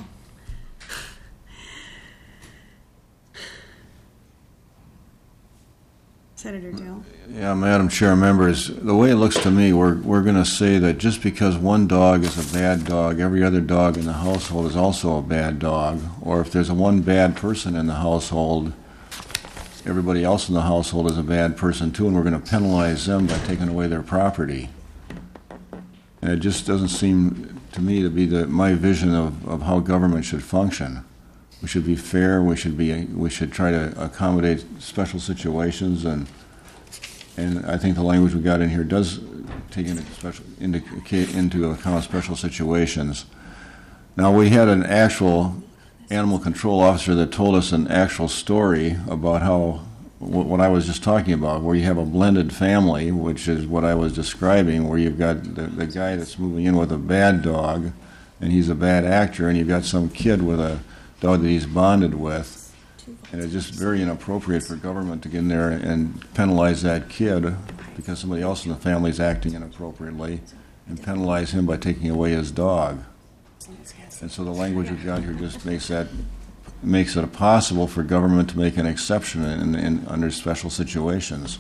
Senator Dill. Yeah, Madam Chair, members, the way it looks to me, we're going to say that just because one dog is a bad dog, every other dog in the household is also a bad dog. Or if there's one bad person in the household, everybody else in the household is a bad person too, and we're going to penalize them by taking away their property. And it just doesn't seem to me to be my vision of how government should function. We should be fair. We should try to accommodate special situations, and I think the language we got in here does take into account special situations. Now, we had an actual animal control officer that told us an actual story about how what I was just talking about, where you have a blended family, which is what I was describing, where you've got the guy that's moving in with a bad dog, and he's a bad actor, and you've got some kid with a dog that he's bonded with, and it's just very inappropriate for government to get in there and penalize that kid because somebody else in the family is acting inappropriately, and penalize him by taking away his dog. And so the language we've got here just makes it possible for government to make an exception under special situations.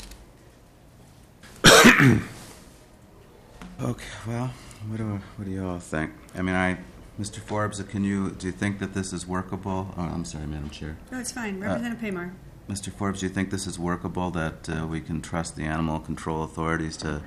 Okay, well, what do you all think? I mean, Mr. Forbes, do you think that this is workable? Oh, I'm sorry, Madam Chair. No, it's fine. Representative Paymar. Mr. Forbes, do you think this is workable, that we can trust the animal control authorities to...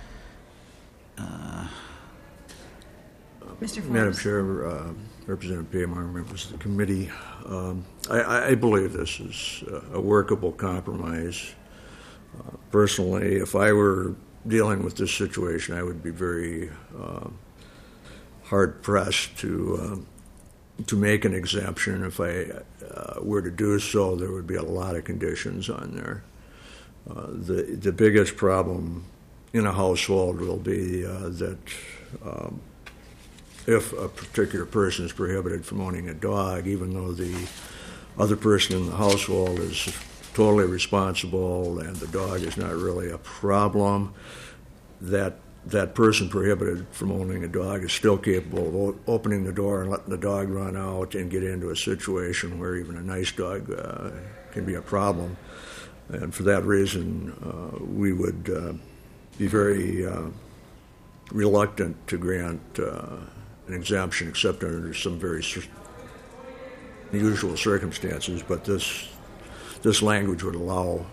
Mr. Forbes. Madam Chair, Representative Paymar, members of the committee, I believe this is a workable compromise. Personally, if I were dealing with this situation, I would be very hard-pressed to make an exemption. If I were to do so, there would be a lot of conditions on there. The biggest problem in a household will be that if a particular person is prohibited from owning a dog, even though the other person in the household is totally responsible and the dog is not really a problem, that person prohibited from owning a dog is still capable of opening the door and letting the dog run out and get into a situation where even a nice dog can be a problem. And for that reason, we would be very reluctant to grant an exemption, except under some very unusual circumstances. But this language would allow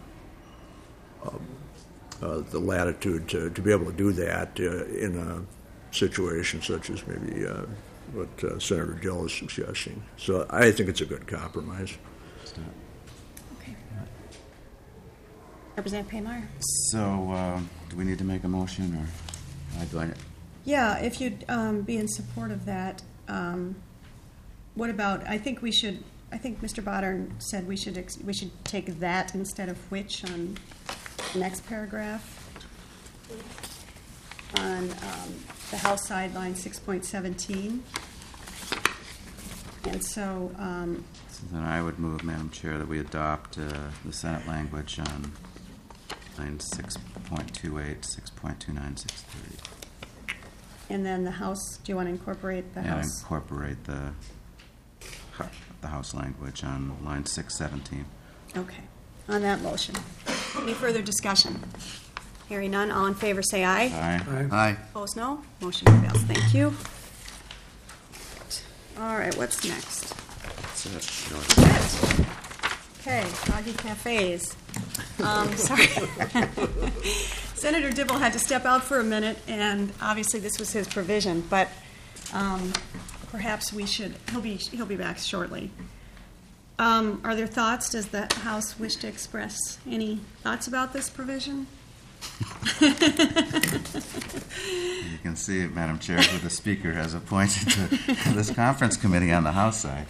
the latitude to be able to do that in a situation such as maybe what Senator Dill is suggesting. So I think it's a good compromise. Okay. Representative Paymar. So do we need to make a motion, or do I? Yeah, if you'd be in support of that, what about? I think Mr. Bodern said we should take that instead of which on the next paragraph on the House side, line 6.17. And so then I would move, Madam Chair, that we adopt the Senate language on line 6.28, 6.29, 6.30. And then the House, do you want to incorporate the House? Yeah, incorporate the House language on line 617. Okay. On that motion. Any further discussion? Hearing none, all in favor say aye. Aye. Aye. Opposed, no. Motion prevails. Thank you. All right, what's next? That's it. That's it. Okay, Doggy Cafes. Sorry. Senator Dibble had to step out for a minute, and obviously this was his provision, but perhaps he'll be back shortly. Are there thoughts? Does the House wish to express any thoughts about this provision? You can see, Madam Chair, who the Speaker has appointed to this conference committee on the House side.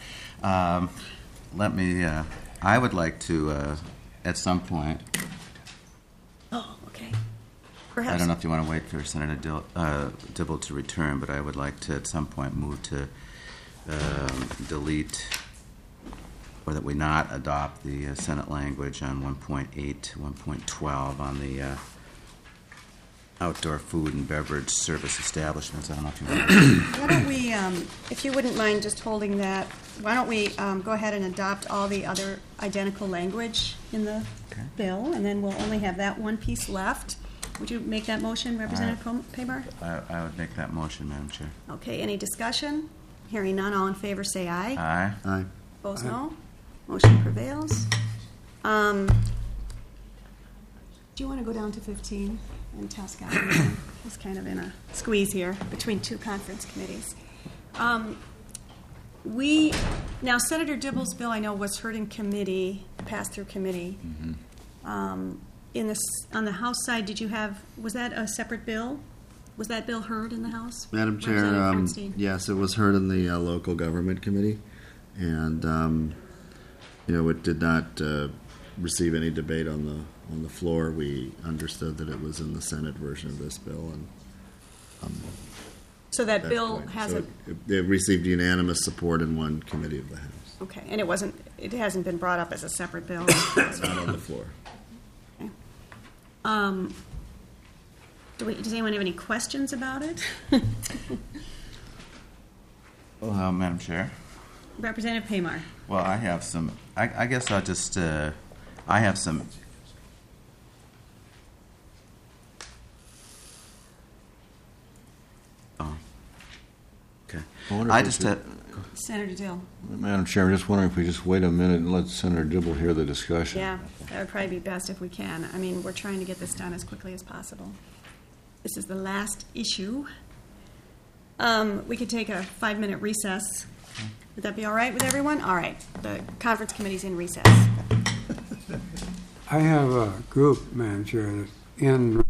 I would like to, at some point... Oh, okay. Perhaps. I don't know if you want to wait for Senator Dibble to return, but I would like to, at some point, move to delete, or that we not adopt the Senate language on 1.8, 1.12 on the outdoor food and beverage service establishments. I don't know if you want to... Why don't we, if you wouldn't mind just holding that, why don't we go ahead and adopt all the other identical language in the bill, and then we'll only have that one piece left. Would you make that motion, Representative Paymar? I would make that motion, Madam Chair. Okay, any discussion? Hearing none, all in favor say aye. Aye. Aye. Opposed, no. Motion prevails. Do you want to go down to 15 and tell Scott? He's kind of in a squeeze here between two conference committees. Now Senator Dibble's bill, I know, was heard in committee, passed through committee. On the House side, was that a separate bill? Was that bill heard in the House? Madam Chair, Representative Feinstein? yes, it was heard in the local government committee, and it did not receive any debate on the floor. We understood that it was in the Senate version of this bill, and so that at bill point. hasn't. So it received unanimous support in one committee of the House. Okay, and it hasn't been brought up as a separate bill. It's not on the floor. Okay. Does anyone have any questions about it? Well, Madam Chair. Representative Paymar. Well, I have some. I guess I'll just. I have some. Oh. Okay. I just. Senator Dill. Madam Chair, I'm just wondering if we just wait a minute and let Senator Dibble hear the discussion. Yeah, that would probably be best if we can. I mean, we're trying to get this done as quickly as possible. This is the last issue. We could take a 5-minute recess. Would that be all right with everyone? All right. The conference committee's in recess. I have a group, Madam Chair, that's in.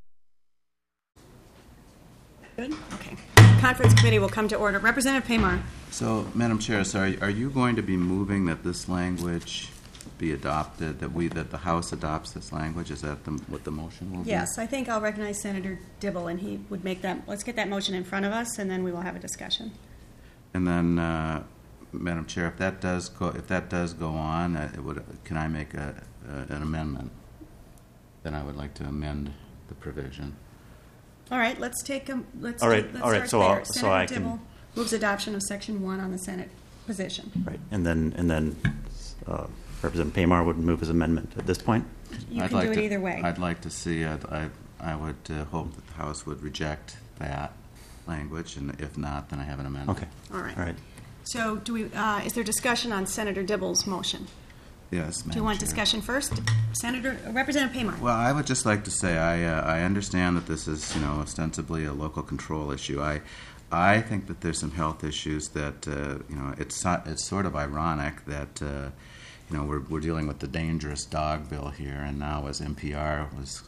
Good? Okay. Conference committee will come to order. Representative Paymar. So, Madam Chair, are you going to be moving that this language be adopted, that the House adopts this language? Is that what the motion will be? Yes, I think I'll recognize Senator Dibble, and he would make that. Let's get that motion in front of us, and then we will have a discussion. And then, Madam Chair, if that does go on, can I make an amendment? Then I would like to amend the provision. All right, let's take a. Let's all right. start So there. so I Senator Dibble can moves adoption of Section 1 on the Senate position. right, and then Representative Paymar would move his amendment at this point. You can do it either way. I'd like to see. I would hope that the House would reject that language, and if not, then I have an amendment. Okay. All right. All right. So, is there discussion on Senator Dibble's motion? Yes, Madam Do you want Chair. discussion first, Representative Paymar? Well, I would just like to say I understand that this is ostensibly a local control issue. I think that there's some health issues that it's sort of ironic that we're dealing with the dangerous dog bill here, and now as NPR was.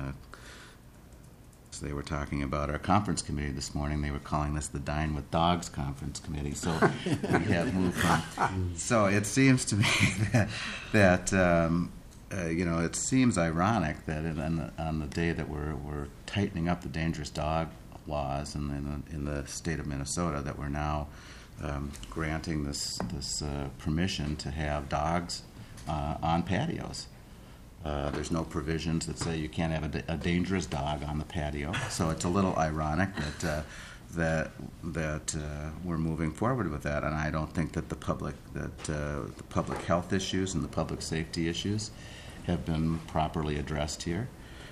They were talking about our conference committee this morning. They were calling this the Dine with Dogs conference committee. So we have moved on. So it seems to me that it seems ironic that on the day that we're tightening up the dangerous dog laws in the state of Minnesota, that we're now granting this permission to have dogs on patios. There's no provisions that say you can't have a dangerous dog on the patio, so it's a little ironic that we're moving forward with that. And I don't think that the public health issues and the public safety issues have been properly addressed here.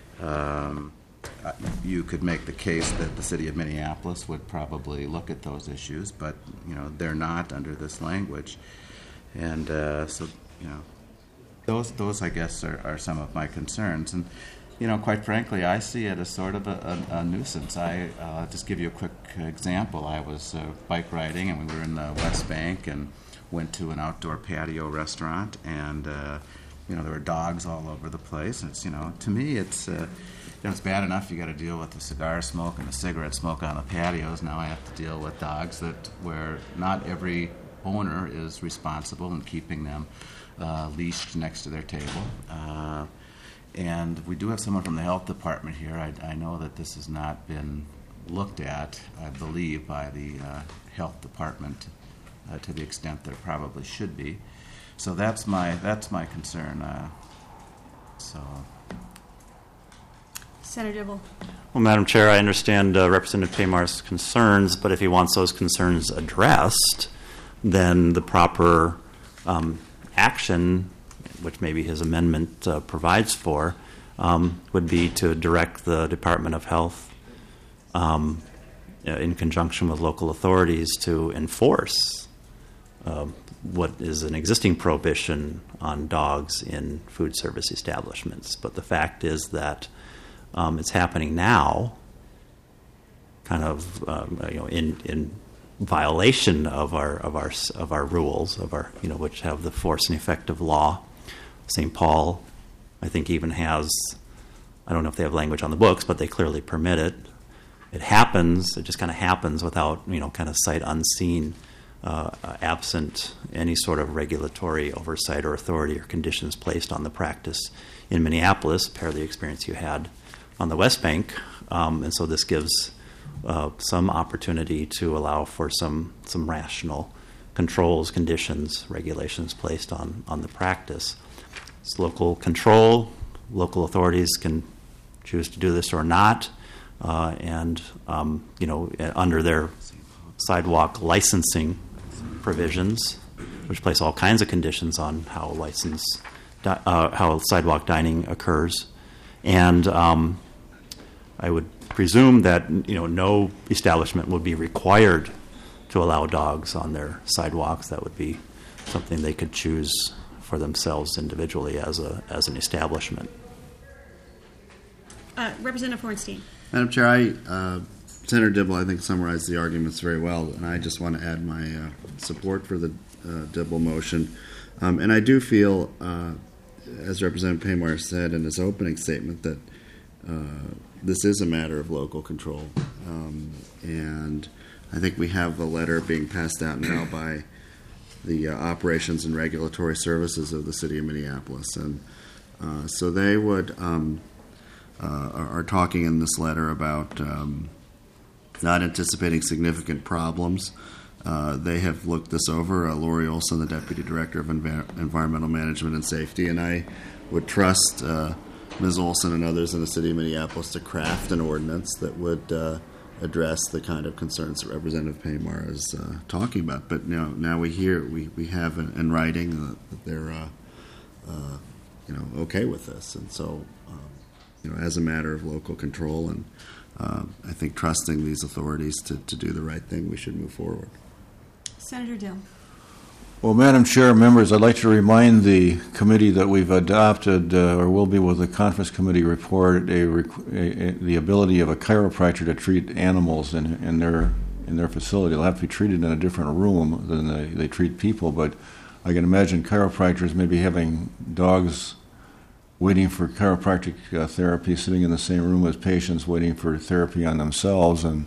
You could make the case that the city of Minneapolis would probably look at those issues, but they're not under this language, and Those, I guess, are some of my concerns. And, quite frankly, I see it as sort of a nuisance. I'll just give you a quick example. I was bike riding, and we were in the West Bank and went to an outdoor patio restaurant, and, there were dogs all over the place. And it's, to me, it's bad enough you got to deal with the cigar smoke and the cigarette smoke on the patios. Now I have to deal with dogs where not every owner is responsible in keeping them leashed next to their table. And we do have someone from the health department here. I know that this has not been looked at, I believe, by the health department to the extent there probably should be. So that's my concern. Senator Dibble. Well, Madam Chair, I understand Representative Paymar's concerns, but if he wants those concerns addressed, then the proper action, which maybe his amendment provides for, would be to direct the Department of Health in conjunction with local authorities to enforce what is an existing prohibition on dogs in food service establishments. But the fact is that it's happening now, kind of in violation of our rules, which have the force and effect of law. St. Paul, I think, even has, I don't know if they have language on the books, but they clearly permit it. It happens. It just kind of happens without, kind of sight unseen, absent any sort of regulatory oversight or authority or conditions placed on the practice in Minneapolis, pair of the experience you had on the West Bank. And so this gives some opportunity to allow for some rational controls, conditions, regulations placed on the practice. It's local control. Local authorities can choose to do this or not. And under their sidewalk licensing provisions, which place all kinds of conditions on how how sidewalk dining occurs, and I would presume that no establishment would be required to allow dogs on their sidewalks. That would be something they could choose for themselves individually as an establishment. Representative Hornstein. Madam Chair, Senator Dibble, I think, summarized the arguments very well, and I just want to add my support for the Dibble motion. And I do feel, as Representative Paymar said in his opening statement, that this is a matter of local control. And I think we have a letter being passed out now by the Operations and Regulatory Services of the City of Minneapolis. And so they would are talking in this letter about not anticipating significant problems. They have looked this over, Lori Olson, the Deputy Director of Environmental Management and Safety, and I would trust Ms. Olson and others in the City of Minneapolis to craft an ordinance that would address the kind of concerns that Representative Paymar is talking about. But now we have in writing that they're okay with this, and so as a matter of local control and I think trusting these authorities to do the right thing, we should move forward. Senator Dill. Well, Madam Chair, members, I'd like to remind the committee that we've adopted, or will be with the conference committee report, the ability of a chiropractor to treat animals in their facility. They'll have to be treated in a different room than they treat people, but I can imagine chiropractors maybe having dogs waiting for chiropractic therapy, sitting in the same room as patients waiting for therapy on themselves, and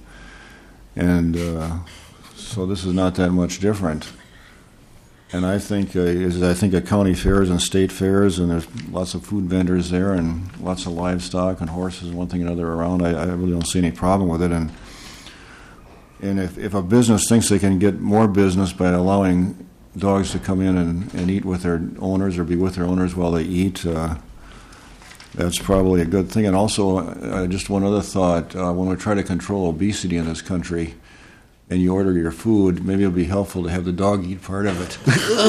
so this is not that much different. And I think at county fairs and state fairs, and there's lots of food vendors there, and lots of livestock and horses, one thing and another around. I really don't see any problem with it. And if a business thinks they can get more business by allowing dogs to come in and eat with their owners or be with their owners while they eat, that's probably a good thing. And also, just one other thought, when we try to control obesity in this country, and you order your food, maybe it'll be helpful to have the dog eat part of it.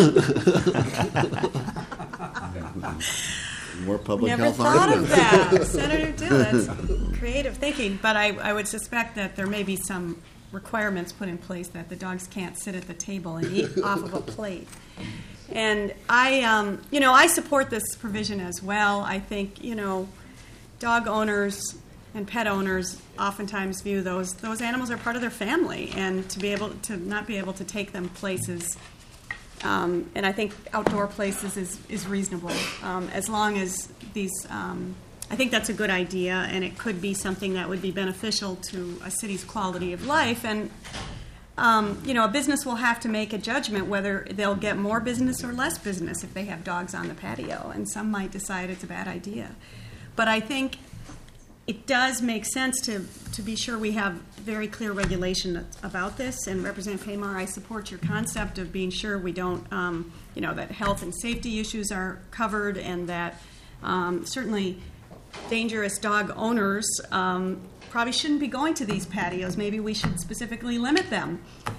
More public Never health thought of argument. that. Senator Dill, that's creative thinking. But I would suspect that there may be some requirements put in place that the dogs can't sit at the table and eat off of a plate. And I support this provision as well. I think, dog owners and pet owners oftentimes view those animals are part of their family, and to not be able to take them places, and I think outdoor places is reasonable, as long as these. I think that's a good idea, and it could be something that would be beneficial to a city's quality of life. And a business will have to make a judgment whether they'll get more business or less business if they have dogs on the patio, and some might decide it's a bad idea. But I think it does make sense to be sure we have very clear regulation about this. And Representative Paymar, I support your concept of being sure we don't, that health and safety issues are covered, and that certainly dangerous dog owners probably shouldn't be going to these patios. Maybe we should specifically limit them.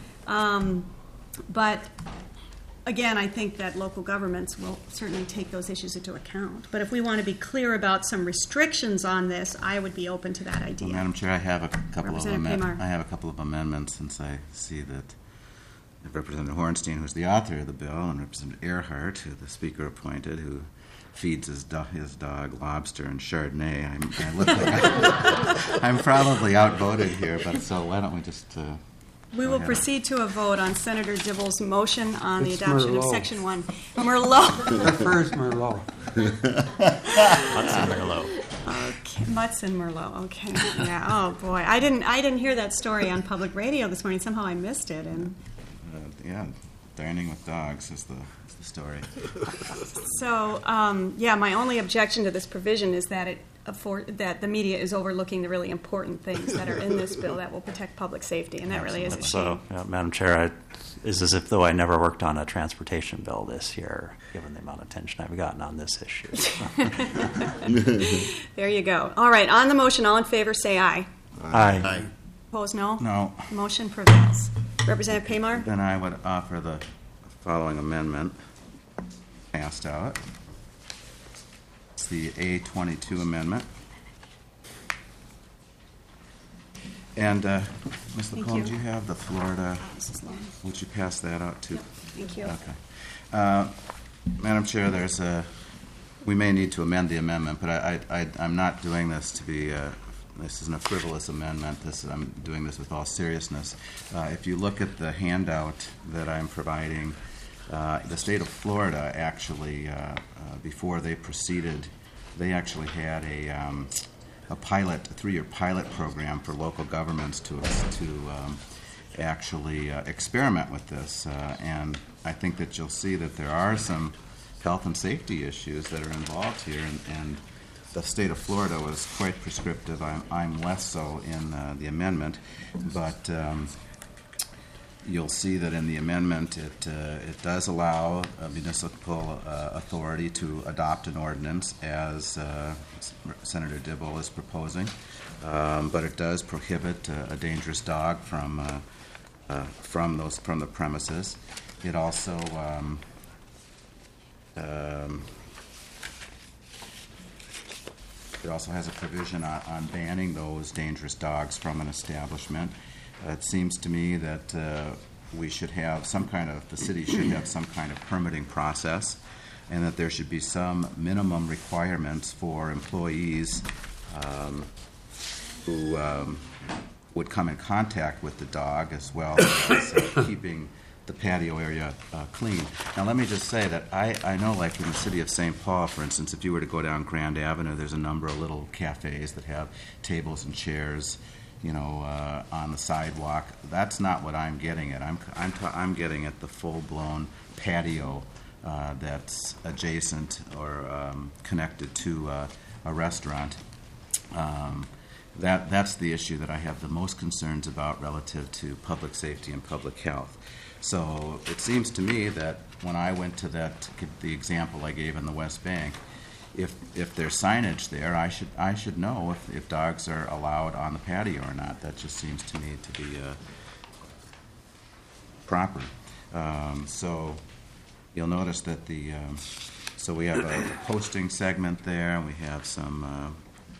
But again, I think that local governments will certainly take those issues into account. But if we want to be clear about some restrictions on this, I would be open to that idea. Well, Madam Chair, I have a couple Representative Paymar. of amendments, since I see that Representative Hornstein, who's the author of the bill, and Representative Earhart, who the Speaker appointed, who feeds his dog lobster and Chardonnay. I look like I'm probably outvoted here, but so why don't we just... We will proceed to a vote on Senator Dibble's motion on the It's adoption of Merlot. Section 1. Merlot. The first Merlot. Mutts and Merlot. Okay, Mutts and Merlot. Okay. Yeah. Oh boy, I didn't hear that story on public radio this morning. Somehow I missed it. And yeah, dining with dogs is the story. so, yeah, my only objection to this provision is that that the media is overlooking the really important things that are in this bill that will protect public safety, and that really is a shame. So, Madam Chair, it's as if though I never worked on a transportation bill this year, given the amount of attention I've gotten on this issue. There you go. All right, on the motion, all in favor say aye. Aye. Opposed, no? No. Motion prevails. Representative Paymar? Then I would offer the following amendment passed out. It's the A22 amendment. And Ms. Thank LaCombe, you. do you have the Florida? This is long. Would you pass that out too? Thank you. Okay. Madam Chair, we may need to amend the amendment, but I'm not doing this to be, this isn't a frivolous amendment. I'm doing this with all seriousness. If you look at the handout that I'm providing, the state of Florida actually, before they proceeded, they actually had a 3-year pilot program for local governments to actually experiment with this. And I think that you'll see that there are some health and safety issues that are involved here, and the state of Florida was quite prescriptive. I'm less so in the amendment, but you'll see that in the amendment it does allow a municipal authority to adopt an ordinance, as Senator Dibble is proposing, but it does prohibit a dangerous dog from the premises. It also has a provision on banning those dangerous dogs from an establishment. It seems to me that we should have the city should have some kind of permitting process, and that there should be some minimum requirements for employees who would come in contact with the dog, as well as keeping the patio area clean. Now, let me just say that I know, like in the city of St. Paul, for instance, if you were to go down Grand Avenue, there's a number of little cafes that have tables and chairs, on the sidewalk. That's not what I'm getting at. I'm getting at the full-blown patio that's adjacent or connected to a restaurant. That's the issue that I have the most concerns about relative to public safety and public health. So it seems to me that when I went to the example I gave in the West Bank, if there's signage there, I should know if dogs are allowed on the patio or not. That just seems to me to be proper. So you'll notice that so we have a posting segment there, and we have some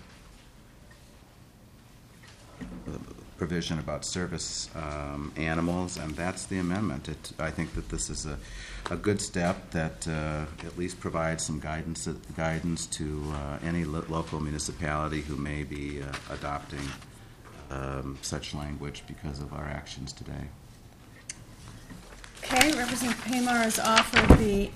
provision about service animals, and that's the amendment. I think that this is a good step that at least provides some guidance to any local municipality who may be adopting such language because of our actions today. Okay, Representative Paymar has offered the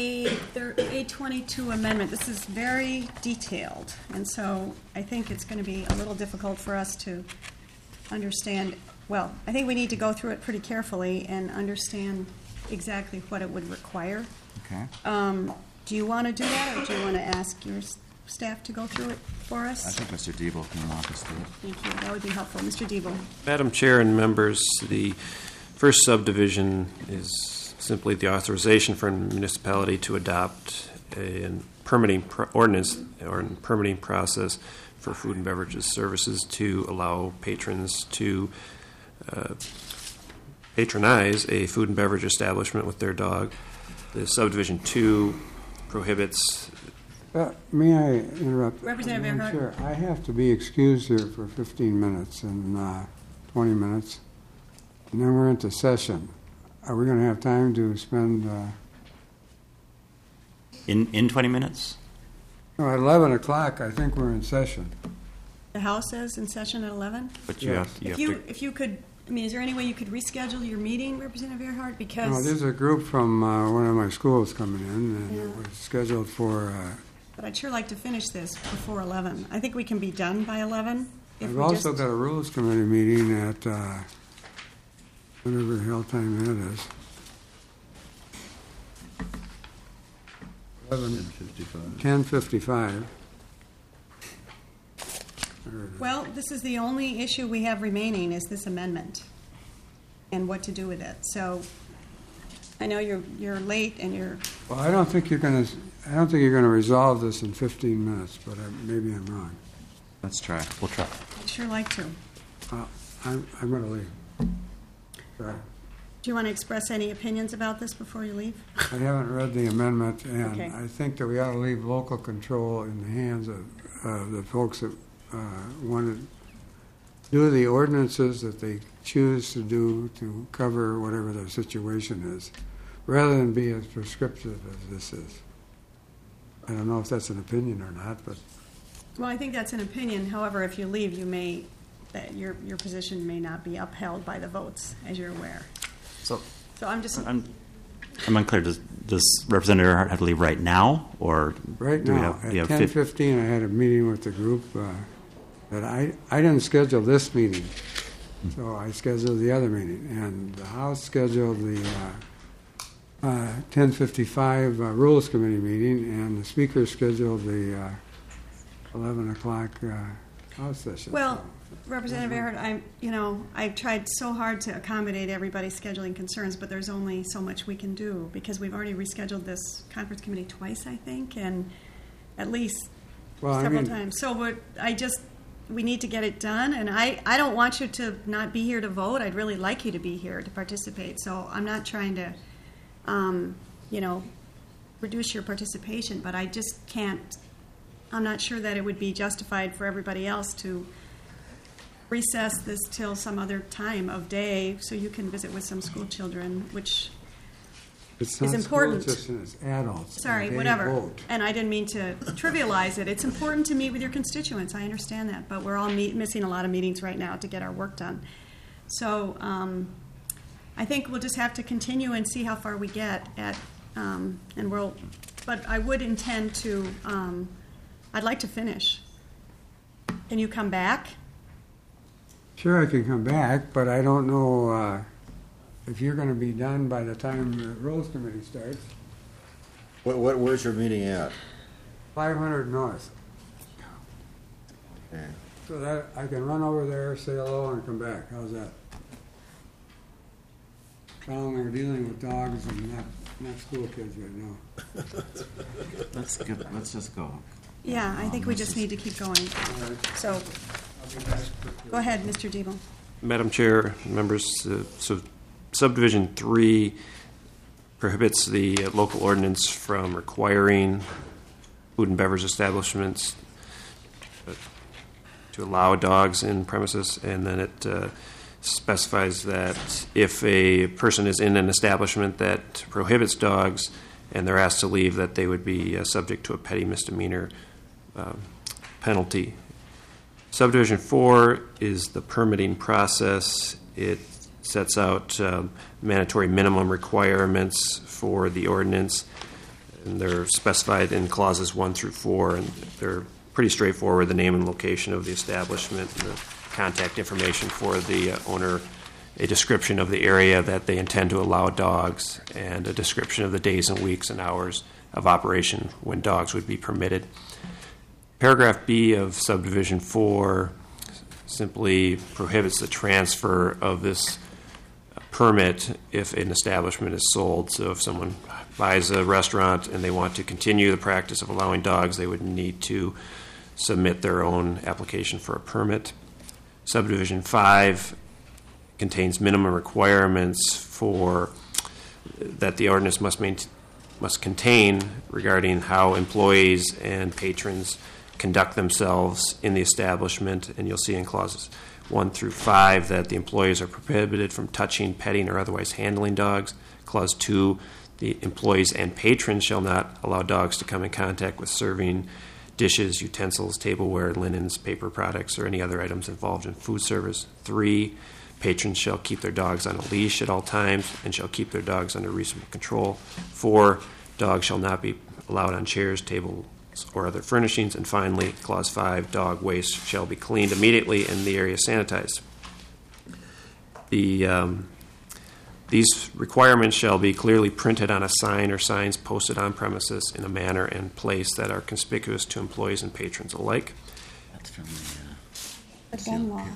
A22 amendment. This is very detailed, and so I think it's going to be a little difficult for us to understand. Well, I think we need to go through it pretty carefully and understand exactly what it would require. Okay. Do you want to do that, or do you want to ask your staff to go through it for us? I think Mr. Diebel can walk us through it. Thank you. That would be helpful. Mr. Diebel. Madam Chair and members, the first subdivision is simply the authorization for a municipality to adopt a permitting ordinance or permitting process for food and beverages services to allow patrons to patronize a food and beverage establishment with their dog. The subdivision 2 prohibits. May I interrupt? Representative Madam Earhart. Chair, I have to be excused here for 15 minutes and 20 minutes, and then we're into session. are we going to have time to spend, In 20 minutes? no, at 11 o'clock, I think we're in session. The House is in session at 11? But you Yes. have If to. if you could, I mean, is there any way you could reschedule your meeting, Representative Earhart? Because. No, there's a group from one of my schools coming in, and Yeah. it was scheduled for, But I'd sure like to finish this before 11. I think we can be done by 11. If I've we also just, got a Rules Committee meeting at whatever the hell time that is. 10:55. Well, this is the only issue we have remaining is this amendment and what to do with it. So I know you're late and you're, Well, I don't think you're going to resolve this in 15 minutes, but maybe I'm wrong. Let's try. We'll try. I'd sure like to. I'm going to leave. Sorry. Do you want to express any opinions about this before you leave? I haven't read the amendment, and Okay. I think that we ought to leave local control in the hands of the folks that want to do the ordinances that they choose to do to cover whatever their situation is, rather than be as prescriptive as this is. I don't know if that's an opinion or not, but Well, I think that's an opinion. However, if you leave, that your position may not be upheld by the votes, as you're aware. So So I'm just, I'm unclear. Does Representative Earhart have to leave right now, or right do we now, have, do you at have 10:15, I had a meeting with the group, but I didn't schedule this meeting, so I scheduled the other meeting, and the House scheduled the 10:55 Rules Committee meeting, and the Speaker scheduled the 11 o'clock House session. well, Representative Earhart, I've tried so hard to accommodate everybody's scheduling concerns, but there's only so much we can do because we've already rescheduled this conference committee twice, I think, and at least Well, several times. So we need to get it done, and I don't want you to not be here to vote. I'd really like you to be here to participate. So I'm not trying to, reduce your participation, but I just can't. I'm not sure that it would be justified for everybody else to recess this till some other time of day so you can visit with some school children, which it's is not important. school system, it's adults. Sorry, and they whatever. vote. And I didn't mean to trivialize it. It's important to meet with your constituents. I understand that, but we're all missing a lot of meetings right now to get our work done. So I think we'll just have to continue and see how far we get at, but I would intend to. I'd like to finish. Can you come back? Sure, I can come back, but I don't know if you're going to be done by the time the Rules Committee starts. Where's your meeting at? 500 North. Okay. So that I can run over there, say hello, and come back. How's that? Tell them we're dealing with dogs and not school kids right now. Let's just go. Yeah, I think we just need to keep going. So, go ahead, Mr. Diebel. Madam Chair, members, so subdivision 3 prohibits the local ordinance from requiring food and beverage establishments to allow dogs in premises, and then it specifies that if a person is in an establishment that prohibits dogs and they're asked to leave, that they would be subject to a petty misdemeanor penalty. Subdivision 4 is the permitting process. It sets out mandatory minimum requirements for the ordinance, and they're specified in clauses 1 through 4, and they're pretty straightforward. The name and location of the establishment, and the contact information for the owner, a description of the area that they intend to allow dogs, and a description of the days and weeks and hours of operation when dogs would be permitted. Paragraph B of subdivision 4 simply prohibits the transfer of this permit if an establishment is sold. So if someone buys a restaurant and they want to continue the practice of allowing dogs, they would need to submit their own application for a permit. Subdivision 5 contains minimum requirements for that the ordinance must contain regarding how employees and patrons conduct themselves in the establishment, and you'll see in clauses 1 through 5, that the employees are prohibited from touching, petting, or otherwise handling dogs. Clause 2, the employees and patrons shall not allow dogs to come in contact with serving, dishes, utensils, tableware, linens, paper products, or any other items involved in food service. 3, patrons shall keep their dogs on a leash at all times and shall keep their dogs under reasonable control. 4, dogs shall not be allowed on chairs, tables, or other furnishings. And finally, Clause 5, dog waste shall be cleaned immediately and the area sanitized. These requirements shall be clearly printed on a sign or signs posted on premises in a manner and place that are conspicuous to employees and patrons alike. That's from The gun law.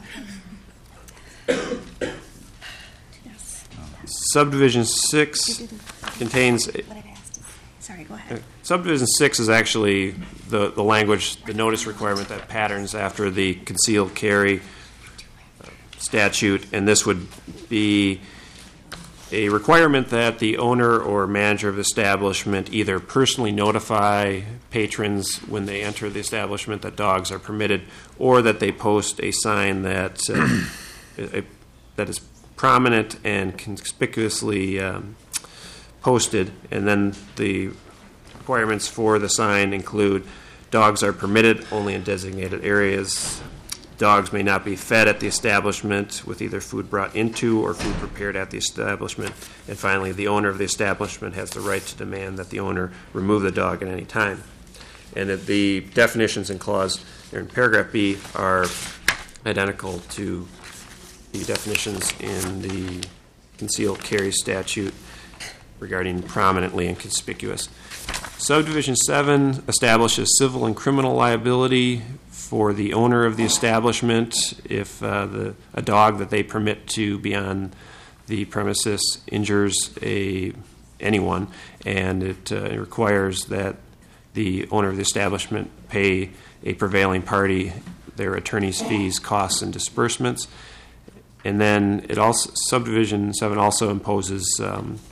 Subdivision 6 contains. Sorry, go ahead. Subdivision 6 is actually the language, the notice requirement that patterns after the concealed carry statute, and this would be a requirement that the owner or manager of the establishment either personally notify patrons when they enter the establishment that dogs are permitted, or that they post a sign that that is prominent and conspicuously posted. And then the requirements for the sign include dogs are permitted only in designated areas. Dogs may not be fed at the establishment with either food brought into or food prepared at the establishment. And finally, the owner of the establishment has the right to demand that the owner remove the dog at any time. And that the definitions in paragraph B are identical to the definitions in the concealed carry statute regarding prominently and conspicuous. Subdivision 7 establishes civil and criminal liability for the owner of the establishment if a dog that they permit to be on the premises injures anyone, and it requires that the owner of the establishment pay a prevailing party their attorney's fees, costs, and disbursements. And then Subdivision 7 also imposes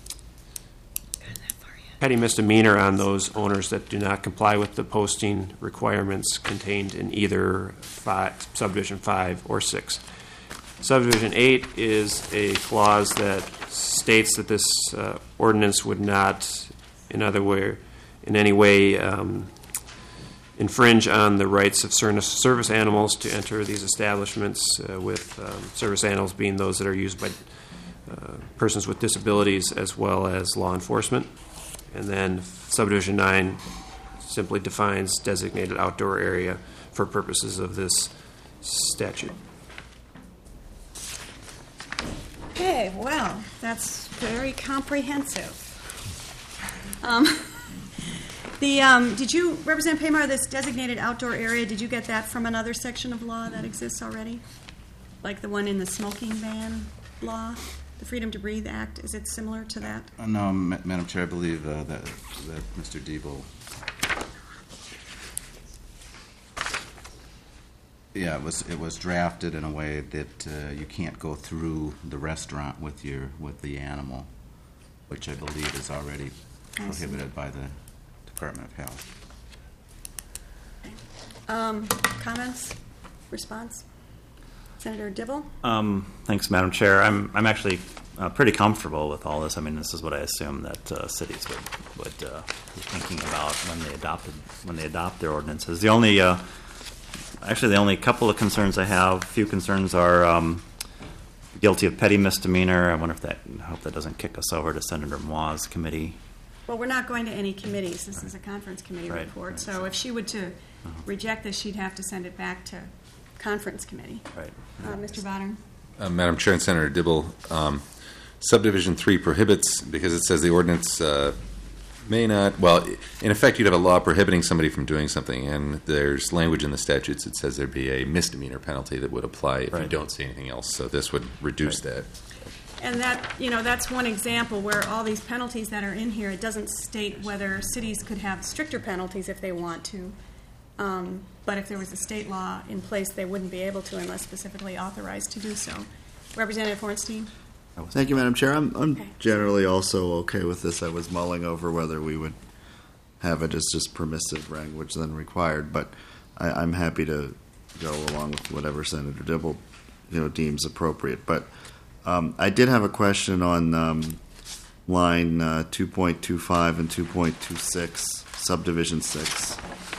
petty misdemeanor on those owners that do not comply with the posting requirements contained in either Subdivision 5 or 6. Subdivision 8 is a clause that states that this ordinance would not, in any way, infringe on the rights of service animals to enter these establishments, with service animals being those that are used by persons with disabilities as well as law enforcement. And then Subdivision 9 simply defines designated outdoor area for purposes of this statute. Okay, well, that's very comprehensive. Did you, Representative Paymar, this designated outdoor area, did you get that from another section of law that exists already? Like the one in the smoking ban law? The Freedom to Breathe Act, is it similar to that? No, Madam Chair, I believe that Mr. Diebel. Yeah, it was drafted in a way that you can't go through the restaurant with the animal, which I believe is already prohibited by the Department of Health. Comments? Response? Senator Dibble? Thanks, Madam Chair. I'm actually pretty comfortable with all this. I mean, this is what I assume that cities would be thinking about when they adopt their ordinances. The only couple of concerns I have, few concerns are guilty of petty misdemeanor. I hope that doesn't kick us over to Senator Moi's committee. Well, we're not going to any committees. This is a conference committee report. Right. So if she were to reject this, she'd have to send it back to conference committee. Right. Mr. Bodden? Madam Chair and Senator Dibble, Subdivision 3 prohibits, because it says the ordinance may not, well, in effect, you'd have a law prohibiting somebody from doing something, and there's language in the statutes that says there'd be a misdemeanor penalty that would apply if you don't see anything else. So this would reduce that. And that's one example where all these penalties that are in here, it doesn't state whether cities could have stricter penalties if they want to. But if there was a state law in place, they wouldn't be able to unless specifically authorized to do so. Representative Hornstein? Thank you, Madam Chair. I'm generally also okay with this. I was mulling over whether we would have it as just permissive language than required, but I'm happy to go along with whatever Senator Dibble deems appropriate. But I did have a question on line 2.25 and 2.26, subdivision 6.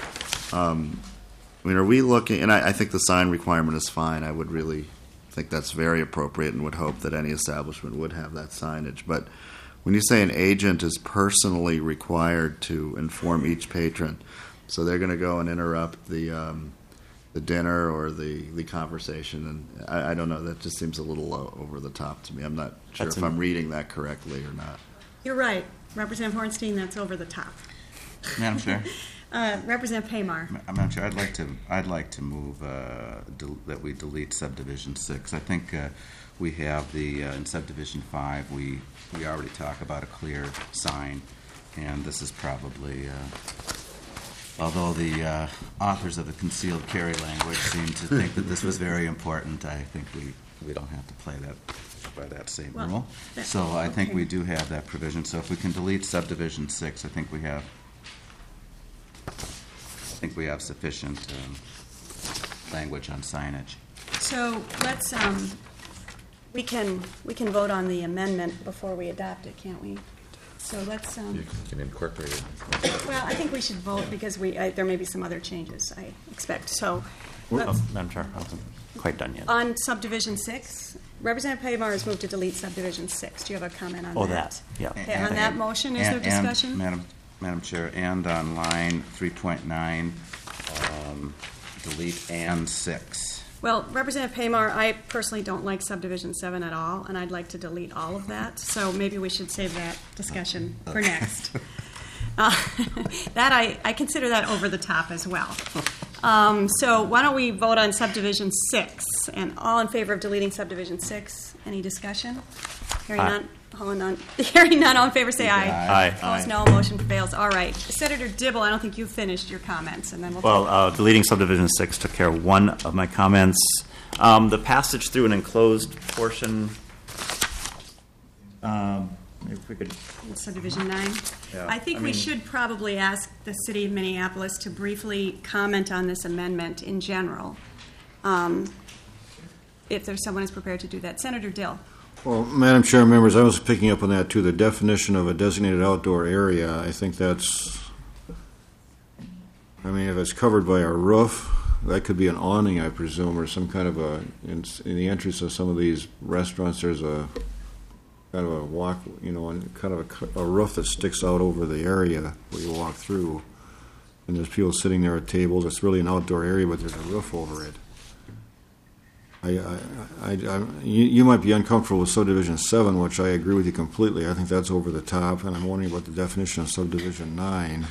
Are we looking, and I think the sign requirement is fine. I would really think that's very appropriate and would hope that any establishment would have that signage. But when you say an agent is personally required to inform each patron, so they're going to go and interrupt the dinner or the conversation, and I don't know, that just seems a little over the top to me. I'm not sure if I'm reading that correctly or not. You're right. Representative Hornstein, that's over the top. Madam Chair. Representative Paymar. Madam Chair, I'd like to move that we delete subdivision 6. I think we have in subdivision 5 we already talk about a clear sign, and this is probably although the authors of the concealed carry language seem to think that this was very important, I think we don't have to play that by that same rule. So I think we do have that provision. So if we can delete subdivision 6, I think we have sufficient language on signage. So let's we can vote on the amendment before we adopt it, can't we? So let's. You can incorporate it. Well, I think we should vote because there may be some other changes, I expect. So, Madam Chair, I wasn't quite done yet. On subdivision 6, Representative Paymar has moved to delete subdivision 6. Do you have a comment on that? Oh, that, yeah. Okay, on that motion, is there discussion? Madam Chair, and on line 3.9, delete and 6. Well, Representative Paymar, I personally don't like subdivision 7 at all, and I'd like to delete all of that. So maybe we should save that discussion for next. That I consider that over the top as well. So why don't we vote on subdivision 6? And all in favor of deleting subdivision 6? Any discussion? Hearing none. Hearing none, all in favor say aye. Aye. Opposed, no. Motion prevails. All right. Senator Dibble, I don't think you finished your comments, and then we'll deleting subdivision 6 took care of one of my comments. The passage through an enclosed portion, if we could... Subdivision 9. Yeah, I think we should probably ask the City of Minneapolis to briefly comment on this amendment in general, if there's someone who's prepared to do that. Senator Dill. Well, Madam Chair, members, I was picking up on that too. The definition of a designated outdoor area, I think that's, if it's covered by a roof, that could be an awning, I presume, or some kind of in the entrance of some of these restaurants, there's a kind of a walk, and kind of a roof that sticks out over the area where you walk through. And there's people sitting there at tables. It's really an outdoor area, but there's a roof over it. You might be uncomfortable with subdivision 7, which I agree with you completely. I think that's over the top, and I'm wondering about the definition of subdivision 9.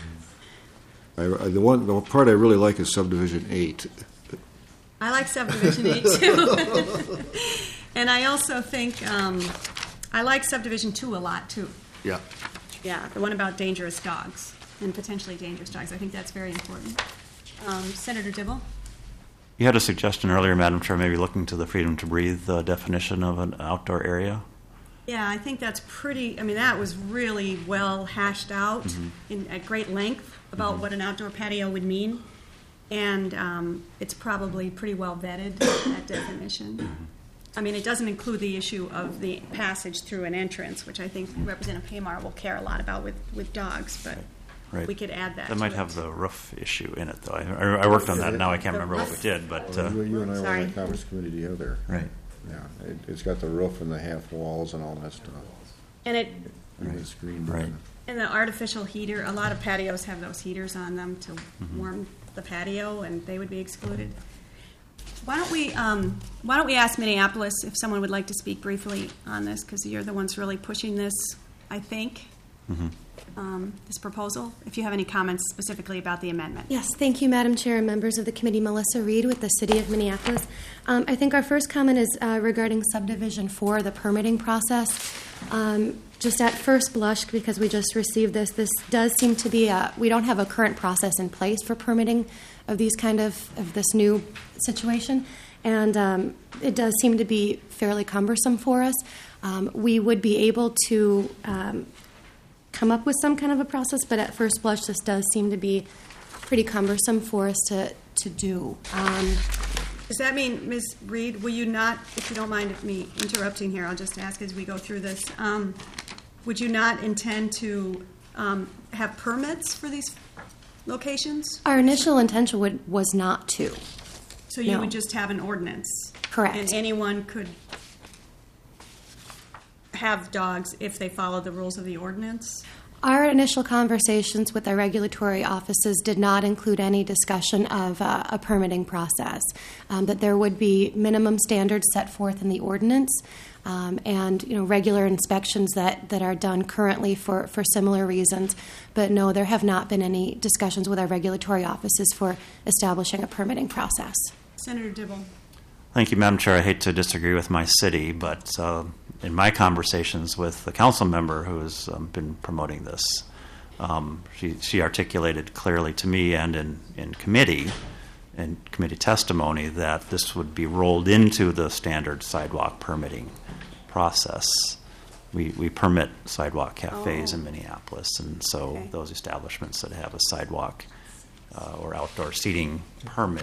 The part I really like is subdivision 8. I like subdivision 8 too, and I also think I like subdivision 2 a lot too. Yeah. Yeah, the one about dangerous dogs and potentially dangerous dogs. I think that's very important. Senator Dibble. You had a suggestion earlier, Madam Chair, maybe looking to the freedom to breathe definition of an outdoor area. Yeah, I think that's pretty. That was really well hashed out at great length about what an outdoor patio would mean, and it's probably pretty well vetted, that definition. It doesn't include the issue of the passage through an entrance, which I think Representative Paymar will care a lot about with dogs, but. Right. We could add that. That might have the roof issue in it, though. I worked on that. Now I can't remember what we did, but you and I were on the Commerce Committee together. Right. Yeah, it's got the roof and the half walls and all that stuff. And it. And the screen. Right. And the artificial heater. A lot of patios have those heaters on them to warm the patio, and they would be excluded. Why don't we ask Minneapolis if someone would like to speak briefly on this, because you're the ones really pushing this, I think. This proposal, if you have any comments specifically about the amendment. Yes, thank you, Madam Chair and members of the committee. Melissa Reed with the City of Minneapolis. I think our first comment is regarding subdivision 4, the permitting process. Just at first blush, because we just received this does seem to be we don't have a current process in place for permitting of these kind of this new situation, and it does seem to be fairly cumbersome for us. We would be able to come up with some kind of a process, but at first blush, this does seem to be pretty cumbersome for us to do. Does that mean, Ms. Reed, will you not, if you don't mind me interrupting here, I'll just ask as we go through this, would you not intend to have permits for these locations? Our initial intention was not to. So you No. would just have an ordinance? Correct. And anyone could have dogs if they follow the rules of the ordinance? Our initial conversations with our regulatory offices did not include any discussion of a permitting process, that there would be minimum standards set forth in the ordinance, and regular inspections that are done currently for similar reasons. But no, there have not been any discussions with our regulatory offices for establishing a permitting process. Senator Dibble. Thank you, Madam Chair. I hate to disagree with my city, but in my conversations with the council member who has been promoting this, she articulated clearly to me and in committee testimony that this would be rolled into the standard sidewalk permitting process. We permit sidewalk cafes in Minneapolis, and so those establishments that have a sidewalk or outdoor seating permit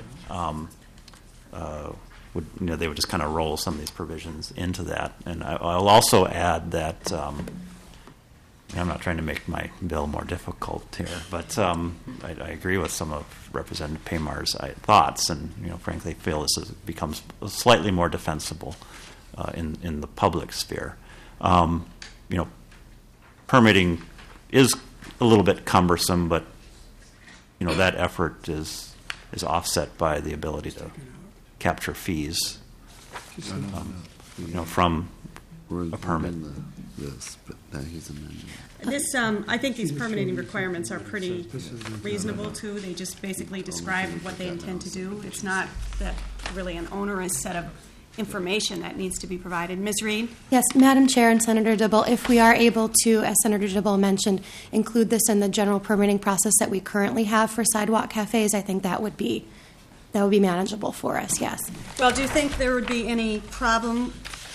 they would just kind of roll some of these provisions into that. And I'll also add that I'm not trying to make my bill more difficult here, but I agree with some of Representative Paymar's thoughts, and frankly feel this becomes slightly more defensible in the public sphere. Permitting is a little bit cumbersome, but that effort is offset by the ability to capture fees from a permit. I think these permitting requirements are pretty reasonable too. They just basically describe what they intend to do. It's not that really an onerous set of information that needs to be provided. Ms. Reed? Yes, Madam Chair and Senator Dibble, if we are able to, as Senator Dibble mentioned, include this in the general permitting process that we currently have for sidewalk cafes, I think that would be manageable for us, yes. Well, do you think there would be any problem?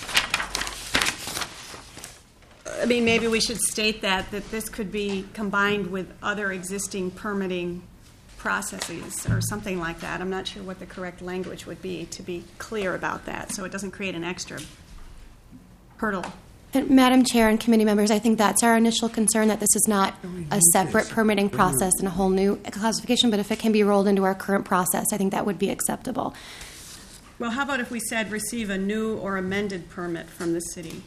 I mean, maybe we should state that this could be combined with other existing permitting processes or something like that. I'm not sure what the correct language would be to be clear about that, so it doesn't create an extra hurdle. And Madam Chair and committee members, I think that's our initial concern, that this is not a separate permitting process and a whole new classification, but if it can be rolled into our current process, I think that would be acceptable. Well, how about if we said receive a new or amended permit from the city?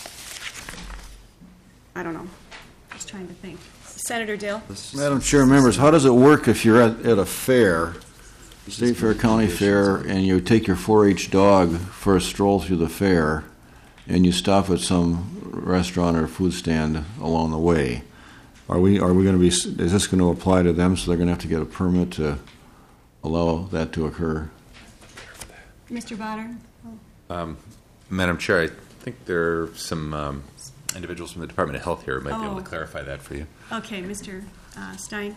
I don't know. Just trying to think. Senator Dill? Madam Chair, members, how does it work if you're at a fair, State Fair, County Fair, and you take your 4-H dog for a stroll through the fair, and you stop at some restaurant or food stand along the way? Are we going to be? Is this going to apply to them? So they're going to have to get a permit to allow that to occur? Mr. Botter? Madam Chair, I think there are some individuals from the Department of Health here who might be able to clarify that for you. Okay, Mr. Stein.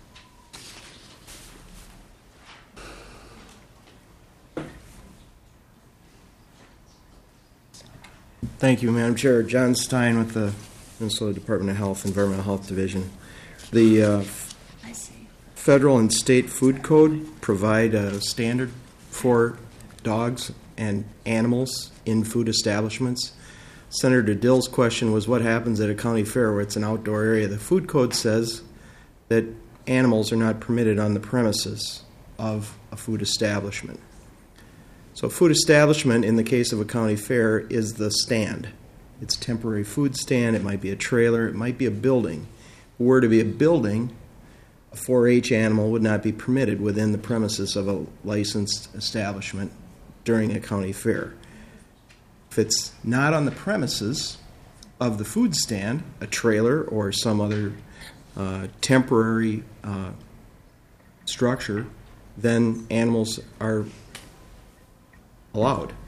Thank you, Madam Chair. John Stein with the Minnesota Department of Health, Environmental Health Division. The federal and state food code provide a standard for dogs and animals in food establishments. Senator Dill's question was what happens at a county fair where it's an outdoor area. The food code says that animals are not permitted on the premises of a food establishment. So a food establishment, in the case of a county fair, is the stand. It's a temporary food stand. It might be a trailer. It might be a building. If it were to be a building, a 4-H animal would not be permitted within the premises of a licensed establishment during a county fair. If it's not on the premises of the food stand, a trailer or some other temporary structure, then animals are allowed.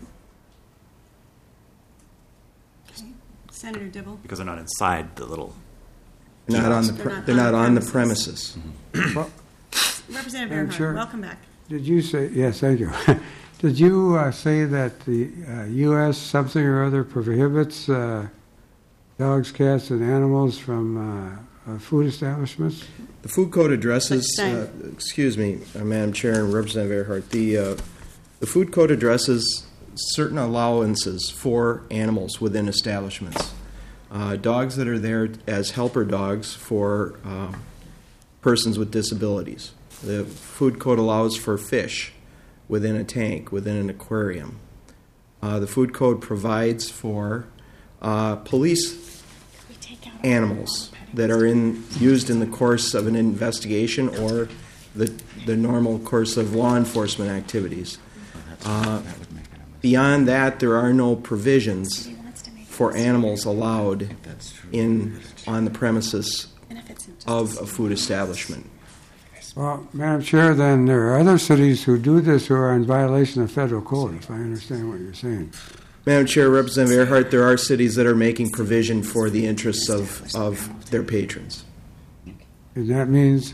Senator Dibble? Because they're not inside the little... They're not on the premises. Well, Representative Earhart, sure. welcome back. Did you say, yes, thank you. Did you say that the U.S. something or other prohibits dogs, cats, and animals from food establishments? The food code addresses, excuse me, Madam Chair and Representative Earhart, the The food code addresses certain allowances for animals within establishments. Dogs that are there as helper dogs for persons with disabilities. The food code allows for fish within a tank, within an aquarium. The food code provides for police animals that are used in the course of an investigation or the normal course of law enforcement activities. Beyond that, there are no provisions for animals allowed on the premises of a food establishment. Well, Madam Chair, then there are other cities who do this who are in violation of federal code, if I understand what you're saying. Madam Chair, Representative Earhart, there are cities that are making provision for the interests of their patrons. And that means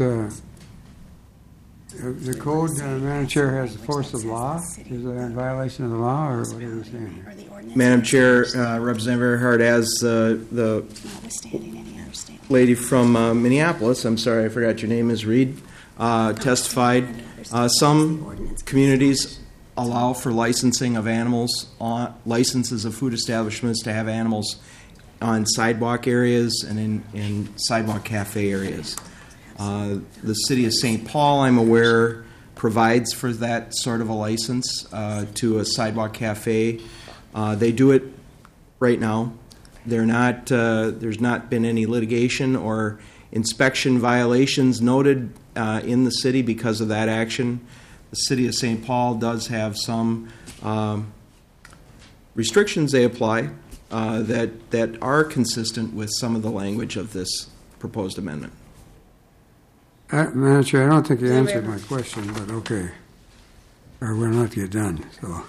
the code, Madam Chair, has the force of law? Is it in violation of the law, or what are you saying here? Madam Chair, Representative Earhart, as the lady from Minneapolis, I'm sorry, I forgot your name, is Reed, testified, some communities allow for licensing of animals, licenses of food establishments to have animals on sidewalk areas and in sidewalk cafe areas. The city of St. Paul, I'm aware, provides for that sort of a license to a sidewalk cafe. They do it right now. There's not been any litigation or inspection violations noted in the city because of that action. The city of St. Paul does have some restrictions they apply that are consistent with some of the language of this proposed amendment. Madam Chair, I don't think you answered my question, but okay. Or we'll not get done, so.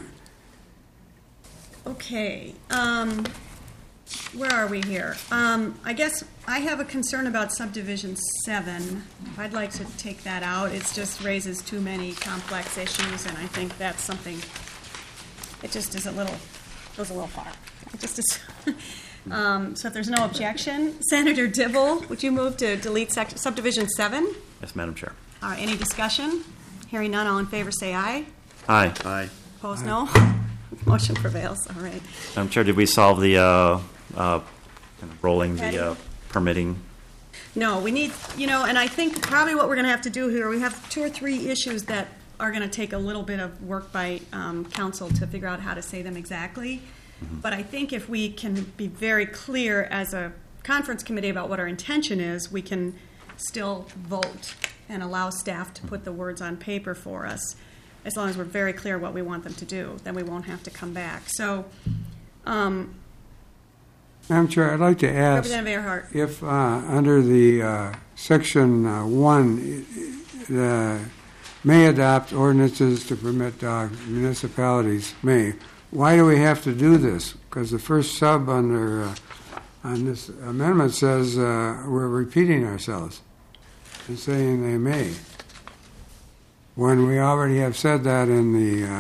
Okay. Where are we here? I guess I have a concern about subdivision 7. I'd like to take that out. It just raises too many complex issues, and I think that's something, it just is goes a little far. It just is. So if there's no objection, Senator Dibble, would you move to delete subdivision 7? Yes, Madam Chair. Any discussion? Hearing none, all in favor say aye. Aye. Aye. Opposed, no. Motion prevails. All right. Madam Chair, did we solve the kind of rolling the permitting? No, we need, and I think probably what we're going to have to do here, we have 2 or 3 issues that are going to take a little bit of work by council to figure out how to say them exactly. But I think if we can be very clear as a conference committee about what our intention is, we can still vote and allow staff to put the words on paper for us. As long as we're very clear what we want them to do, then we won't have to come back. So, Madam Chair, I'd like to ask Representative Earhart, if under the section 1, may adopt ordinances to permit dogs, municipalities may. Why do we have to do this? Because the first sub on this amendment says we're repeating ourselves and saying they may, when we already have said that in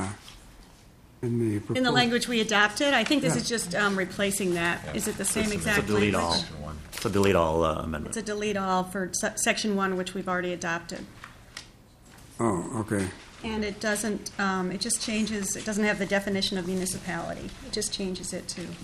the language we adopted. I think this is just replacing that. Is it the same exact delete language? It's a delete all amendment. It's a delete all for section 1, which we've already adopted. Oh, okay. And it doesn't, it just changes, it doesn't have the definition of municipality. It just changes it to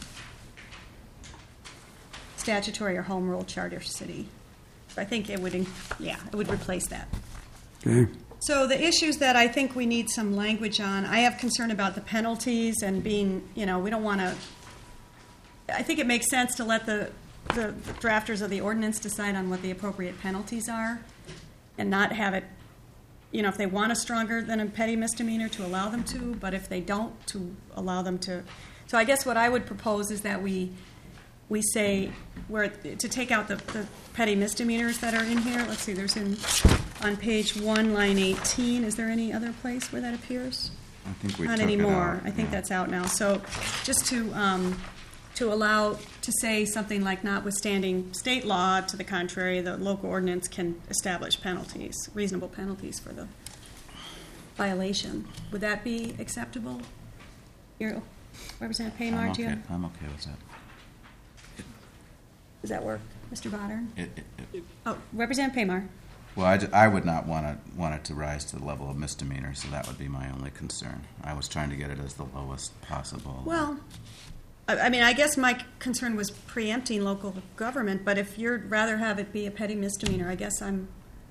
statutory or home rule charter city. So I think it would, it would replace that. Okay. So the issues that I think we need some language on, I have concern about the penalties and being, we don't want to, I think it makes sense to let the drafters of the ordinance decide on what the appropriate penalties are and not have it, if they want a stronger than a petty misdemeanor, to allow them to, but if they don't, to allow them to. So I guess what I would propose is that we say to take out the petty misdemeanors that are in here. Let's see, there's on page 1, line 18. Is there any other place where that appears? I think we Not took anymore. it out. I think that's out now. So just to allow to say something like, notwithstanding state law to the contrary, the local ordinance can establish penalties, reasonable penalties for the violation. Would that be acceptable? Representative Paymar, do you have? I'm okay with that. Does that work, Mr. Boddern? It Oh, Representative Paymar. Well, I would not want it to rise to the level of misdemeanor, so that would be my only concern. I was trying to get it as the lowest possible. Well, I mean, I guess my concern was preempting local government, but if you'd rather have it be a petty misdemeanor, I guess I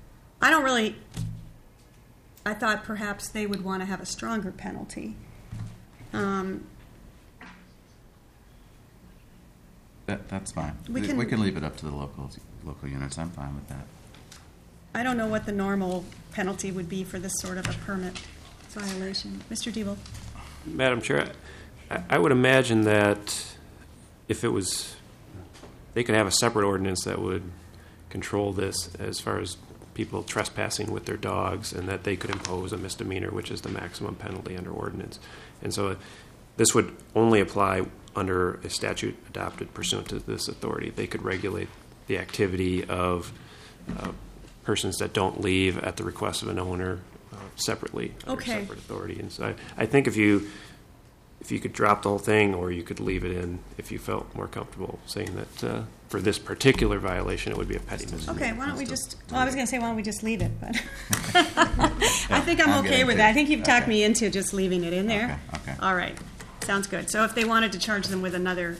thought perhaps they would want to have a stronger penalty. That's fine. We We can- can leave it up to the local units. I'm fine with that. I don't know what the normal penalty would be for this sort of a permit violation. Mr. Diebel? Madam Chair, I would imagine that if it was, they could have a separate ordinance that would control this as far as people trespassing with their dogs, and that they could impose a misdemeanor, which is the maximum penalty under ordinance. And so this would only apply under a statute adopted pursuant to this authority. They could regulate the activity of persons that don't leave at the request of an owner separately under Okay. separate authority. And so I think if you could drop the whole thing, or you could leave it in if you felt more comfortable saying that for this particular violation it would be a petty misdemeanor. Okay, why don't we just, well, I was going to say, why don't we just leave it, but I think I'm okay with that. I think you've talked me into just leaving it in there. Okay. All right, sounds good. So if they wanted to charge them with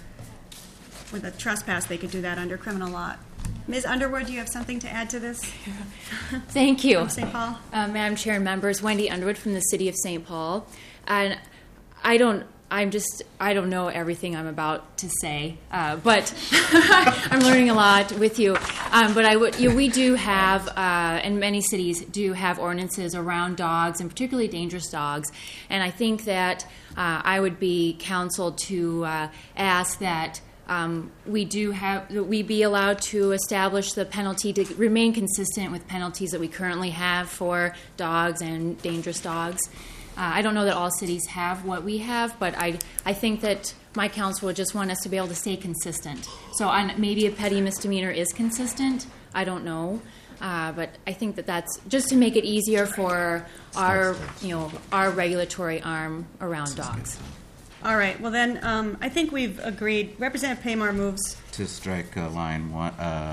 a trespass, they could do that under criminal law. Ms. Underwood, do you have something to add to this? Thank you. From St. Paul? Madam Chair and members, Wendy Underwood from the City of St. Paul. And I don't know everything I'm about to say, but I'm learning a lot with you. But we do have, and many cities do have ordinances around dogs, and particularly dangerous dogs. And I think that I would be counseled to ask that we be allowed to establish the penalty to remain consistent with penalties that we currently have for dogs and dangerous dogs. I don't know that all cities have what we have, but I think that my council would just want us to be able to stay consistent. So maybe a petty misdemeanor is consistent. I don't know. But I think that that's just to make it easier for our regulatory arm around dogs. All right, well then, I think we've agreed. Representative Paymar moves. To strike line one,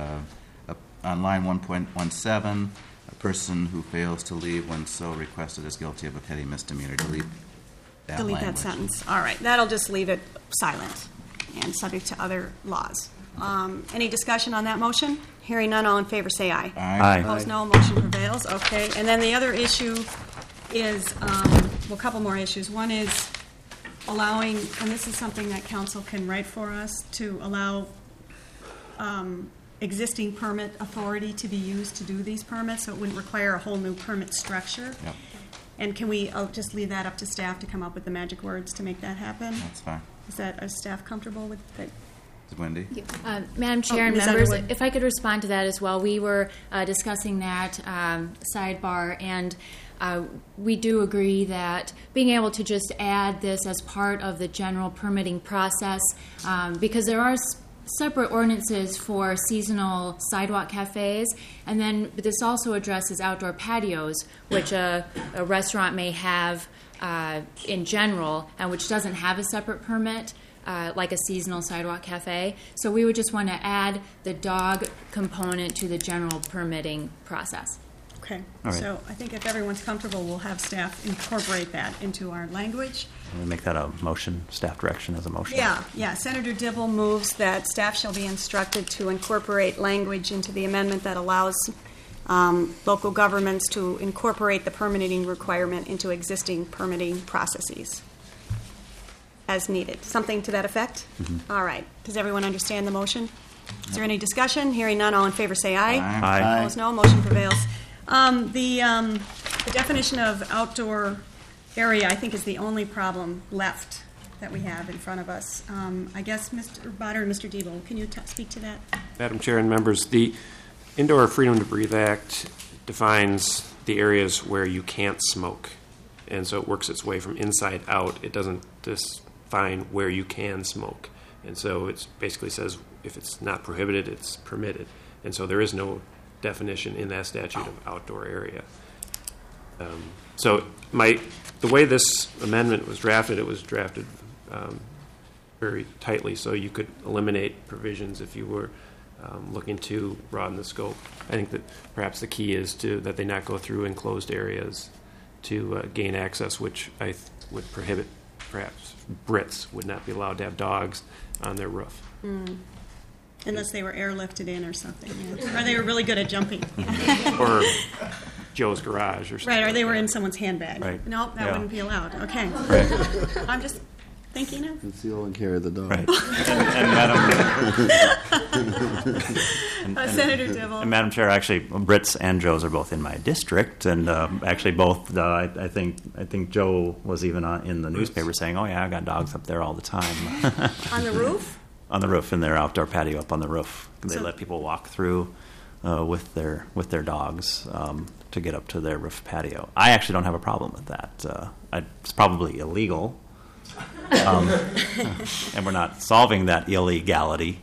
on line 1.17, a person who fails to leave when so requested is guilty of a petty misdemeanor. Delete that Delete language. that sentence. All right, that'll just leave it silent and subject to other laws. Any discussion on that motion? Hearing none, all in favor say aye. Aye. Opposed, no. Motion prevails. Okay, and then the other issue is, a couple more issues. One is allowing, and this is something that council can write for us, to allow existing permit authority to be used to do these permits, so it wouldn't require a whole new permit structure. Yep. And can we just leave that up to staff to come up with the magic words to make that happen? That's fine. Is staff comfortable with that? Wendy? Madam Chair and Ms. members, Underwood. if I could respond to that as well. We were discussing that sidebar, and we do agree that being able to just add this as part of the general permitting process, because there are separate ordinances for seasonal sidewalk cafes, and then this also addresses outdoor patios, which a restaurant may have in general, and which doesn't have a separate permit, like a seasonal sidewalk cafe. So we would just want to add the dog component to the general permitting process. Okay, All right. so I think if everyone's comfortable, we'll have staff incorporate that into our language. Can we make that a motion, staff direction as a motion? Yeah. Senator Dibble moves that staff shall be instructed to incorporate language into the amendment that allows local governments to incorporate the permitting requirement into existing permitting processes as needed. Something to that effect? Mm-hmm. All right. Does everyone understand the motion? Is there any discussion? Hearing none, all in favor say aye. Aye. Opposed, no. Motion prevails. The definition of outdoor area, I think, is the only problem left that we have in front of us. I guess Mr. Botter and Mr. Diebel, can you speak to that? Madam Chair and members, the Indoor Freedom to Breathe Act defines the areas where you can't smoke. And so it works its way from inside out. It doesn't define where you can smoke. And so it basically says if it's not prohibited, it's permitted. And so there is no definition in that statute of outdoor area. So the way this amendment was drafted, it was drafted very tightly, so you could eliminate provisions if you were looking to broaden the scope. I think that perhaps the key is that they not go through enclosed areas to gain access, which would prohibit, perhaps Brits would not be allowed to have dogs on their roof. Unless they were airlifted in or something. Yeah. Or they were really good at jumping. Or Joe's garage or something. Right, or they were in someone's handbag. Right. No, that Yeah. wouldn't be allowed. Okay. Right. I'm just thinking of. Conceal and carry the dog. Right. And Senator Dibble. And Madam Chair, actually, Brits and Joes are both in my district, and actually both. I think Joe was even in the newspaper saying, "Oh yeah, I got dogs up there all the time." On the roof? On the roof, in their outdoor patio up on the roof. They So- let people walk through with their dogs to get up to their roof patio. I actually don't have a problem with that. It's probably illegal. And we're not solving that illegality,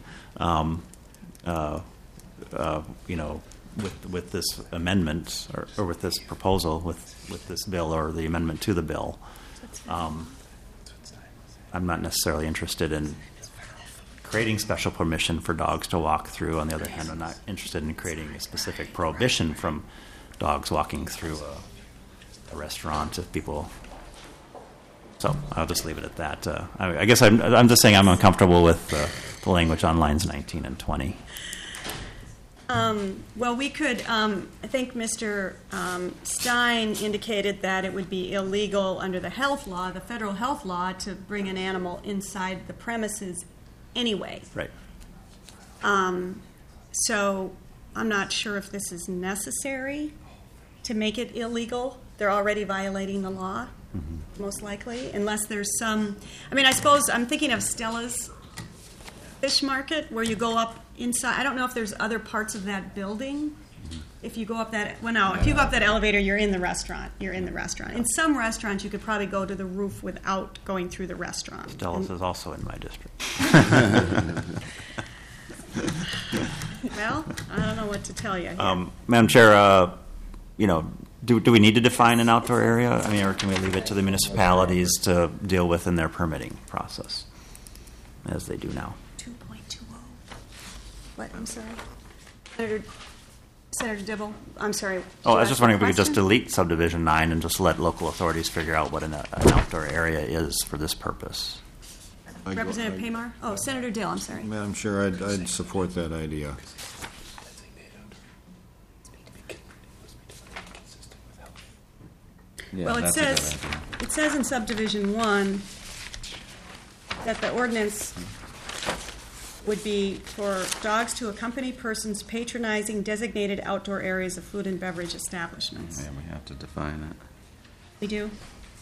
with this amendment or with this proposal, with this bill or the amendment to the bill. I'm not necessarily interested in creating special permission for dogs to walk through. On the other hand, I'm not interested in creating a specific prohibition from dogs walking through a restaurant if people. So I'll just leave it at that. I guess I'm just saying I'm uncomfortable with the language on lines 19 and 20. Well, we could, I think Mr. Stein indicated that it would be illegal under the health law, the federal health law, to bring an animal inside the premises anyway. Right. So I'm not sure if this is necessary to make it illegal. They're already violating the law. Most likely, unless there's some. I mean, I suppose I'm thinking of Stella's Fish Market, where you go up inside. I don't know if there's other parts of that building. If you go up that, if you go up that elevator, you're in the restaurant. You're in the restaurant. In some restaurants, you could probably go to the roof without going through the restaurant. Stella's is also in my district. Well, I don't know what to tell you. Here. Madam Chair, do we need to define an outdoor area? I mean, or can we leave it to the municipalities to deal with in their permitting process, as they do now? 2.20. What? I'm sorry. Senator Dibble, I'm sorry. Oh, I was just wondering if we could just delete subdivision 9 and just let local authorities figure out what an outdoor area is for this purpose. Representative Paymar? Oh, Senator Dill, I'm sorry. Madam Chair, I'd support that idea. Yeah, Well, it that's a good says, idea. it says in subdivision 1 that the ordinance would be for dogs to accompany persons patronizing designated outdoor areas of food and beverage establishments. Yeah, we have to define it. We do?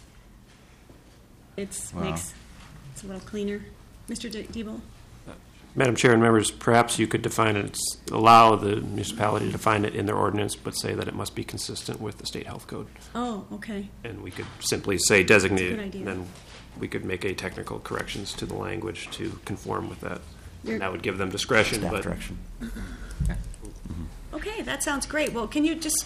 Wow. It's a little cleaner. Mr. Diebel? Madam Chair and members, perhaps you could define it, allow the municipality to define it in their ordinance, but say that it must be consistent with the state health code. Oh, okay. And we could simply say designated, That's a good idea. then we could make a technical corrections to the language to conform with that. You're- And that would give them discretion, Staff but direction. Okay, that sounds great. Well, can you just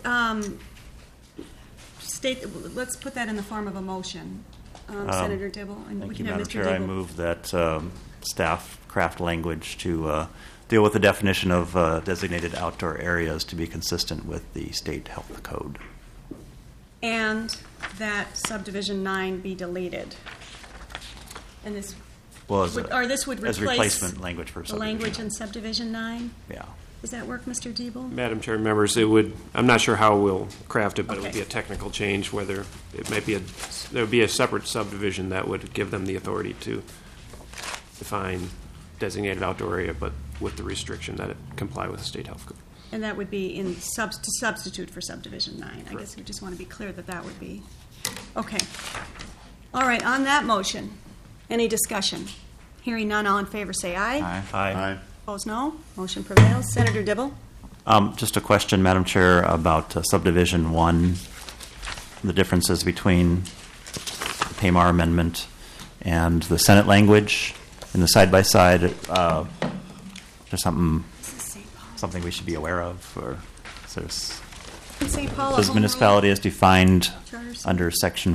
state, let's put that in the form of a motion, Senator Dibble, and we Thank can you, have Madam Mr. Chair. I Dibble. move that staff craft language to deal with the definition of designated outdoor areas to be consistent with the state health code. And that subdivision 9 be deleted. And this, Well, or this would as replace replacement language for the subdivision. language in subdivision 9? Yeah. Does that work, Mr. Diebel? Madam Chair and members, it would, I'm not sure how we'll craft it, but it would Okay. be a technical change, whether it might be there would be a separate subdivision that would give them the authority to define designated outdoor area, but with the restriction that it comply with the state health code. And that would be in to substitute for subdivision 9. I guess we just want to be clear that that would be. Okay. All right, on that motion, any discussion? Hearing none, all in favor say aye. Aye. Opposed, no. Motion prevails. Senator Dibble? Just a question, Madam Chair, about subdivision 1, the differences between the Paymar amendment and the Senate language in the side-by-side. There's something we should be aware of, or says St. Paul, a says home municipality rule is defined charters? under section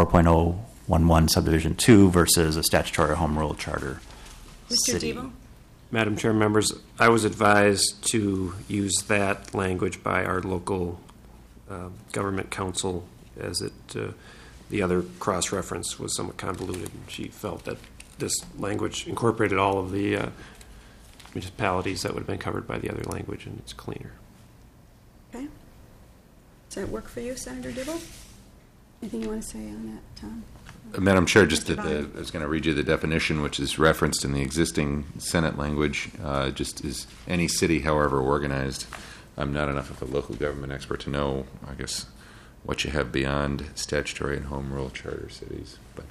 4.414.011 subdivision 2 versus a statutory home rule charter. Mr. City. Diebel? Madam Chair, members, I was advised to use that language by our local government council, as the other cross-reference was somewhat convoluted. She felt that this language incorporated all of the municipalities that would have been covered by the other language, and it's cleaner. Okay. Does that work for you, Senator Dibble? Anything you want to say on that, Tom? Madam Chair, just I was going to read you the definition, which is referenced in the existing Senate language, just as any city, however organized. I'm not enough of a local government expert to know, I guess, what you have beyond statutory and home rule charter cities. But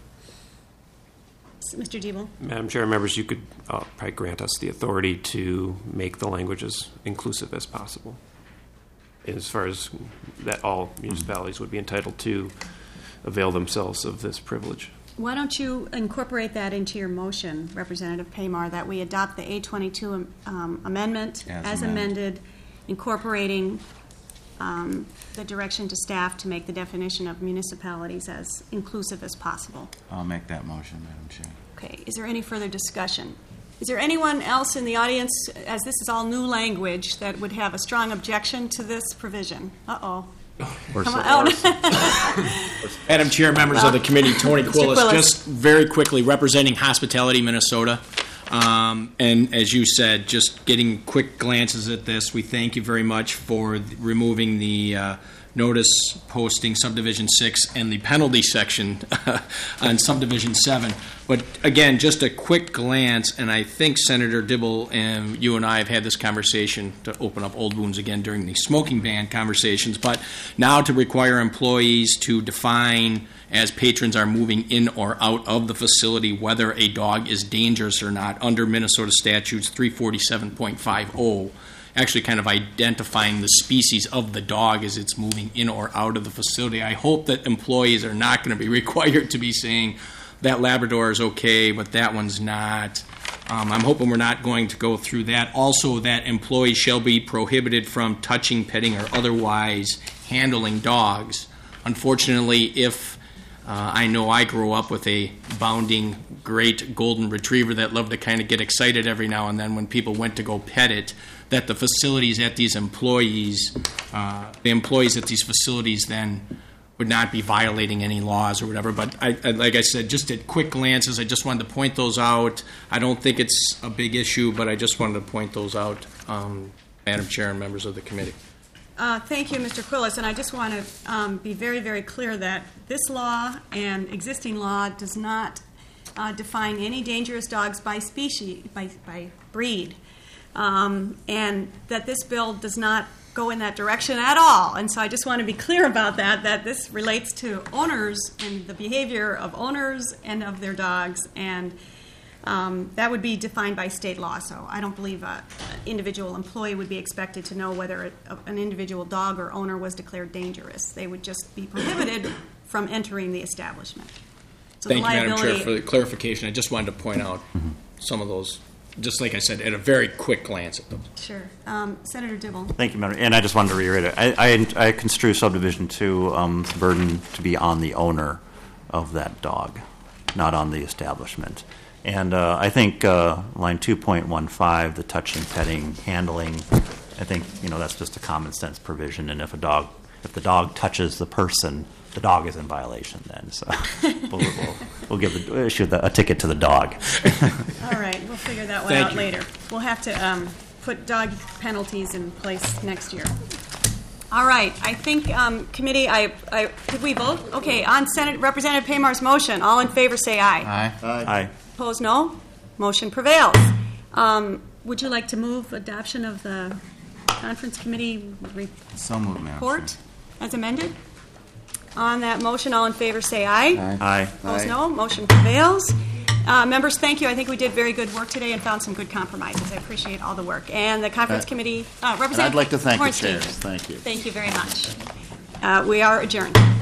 Mr. Dibble? Madam Chair, members, you could probably grant us the authority to make the language as inclusive as possible, as far as that all municipalities would be entitled to avail themselves of this privilege. Why don't you incorporate that into your motion, Representative Paymar, that we adopt the A22 amendment as amended, incorporating the direction to staff to make the definition of municipalities as inclusive as possible. I'll make that motion, Madam Chair. Okay. Is there any further discussion? Is there anyone else in the audience, as this is all new language, that would have a strong objection to this provision? Uh-oh. Come on. Madam Chair, members of the committee, Tony Quillis, just very quickly representing Hospitality Minnesota. And as you said, just getting quick glances at this, we thank you very much for removing the notice posting subdivision 6 and the penalty section on subdivision 7. But again, just a quick glance, and I think Senator Dibble and you and I have had this conversation to open up old wounds again during the smoking ban conversations, but now to require employees to define as patrons are moving in or out of the facility whether a dog is dangerous or not under Minnesota statutes 347.50, actually kind of identifying the species of the dog as it's moving in or out of the facility. I hope that employees are not going to be required to be saying that Labrador is okay, but that one's not. I'm hoping we're not going to go through that. Also, that employees shall be prohibited from touching, petting, or otherwise handling dogs. Unfortunately, if I know I grew up with a bounding great golden retriever that loved to kind of get excited every now and then when people went to go pet it, that the facilities at these employees, the employees at these facilities then would not be violating any laws or whatever. But I, like I said, just at quick glances, I just wanted to point those out. I don't think it's a big issue, but I just wanted to point those out, Madam Chair and members of the committee. Thank you, Mr. Quillis, and I just want to be very, very clear that this law and existing law does not define any dangerous dogs by species, by breed, and that this bill does not go in that direction at all. And so I just want to be clear about that this relates to owners and the behavior of owners and of their dogs, and that would be defined by state law. So I don't believe an individual employee would be expected to know whether an individual dog or owner was declared dangerous. They would just be prohibited from entering the establishment. So Thank you, Madam Chair, for the clarification. I just wanted to point out some of those, just like I said, at a very quick glance at them. Sure. Senator Dibble. Thank you, Madam. And I just wanted to reiterate, I construe subdivision 2 burden to be on the owner of that dog, not on the establishment. And I think line 2.15, the touching, petting, handling, I think that's just a common sense provision. And if the dog touches the person, the dog is in violation then. So we'll issue a ticket to the dog. All right, we'll figure that one out later. We'll have to put dog penalties in place next year. All right, I think committee, did we vote? Okay, on Senate Representative Paymar's motion, all in favor say aye. Aye. Aye. Opposed, no. Motion prevails. Would you like to move adoption of the conference committee So moved, Madam report as amended? On that motion, all in favor say aye. Aye. Opposed, no. Motion prevails. Members, thank you. I think we did very good work today and found some good compromises. I appreciate all the work. And the conference committee, Representative And I'd like to thank the Hornstein. chairs. Thank you. Thank you very much. We are adjourned.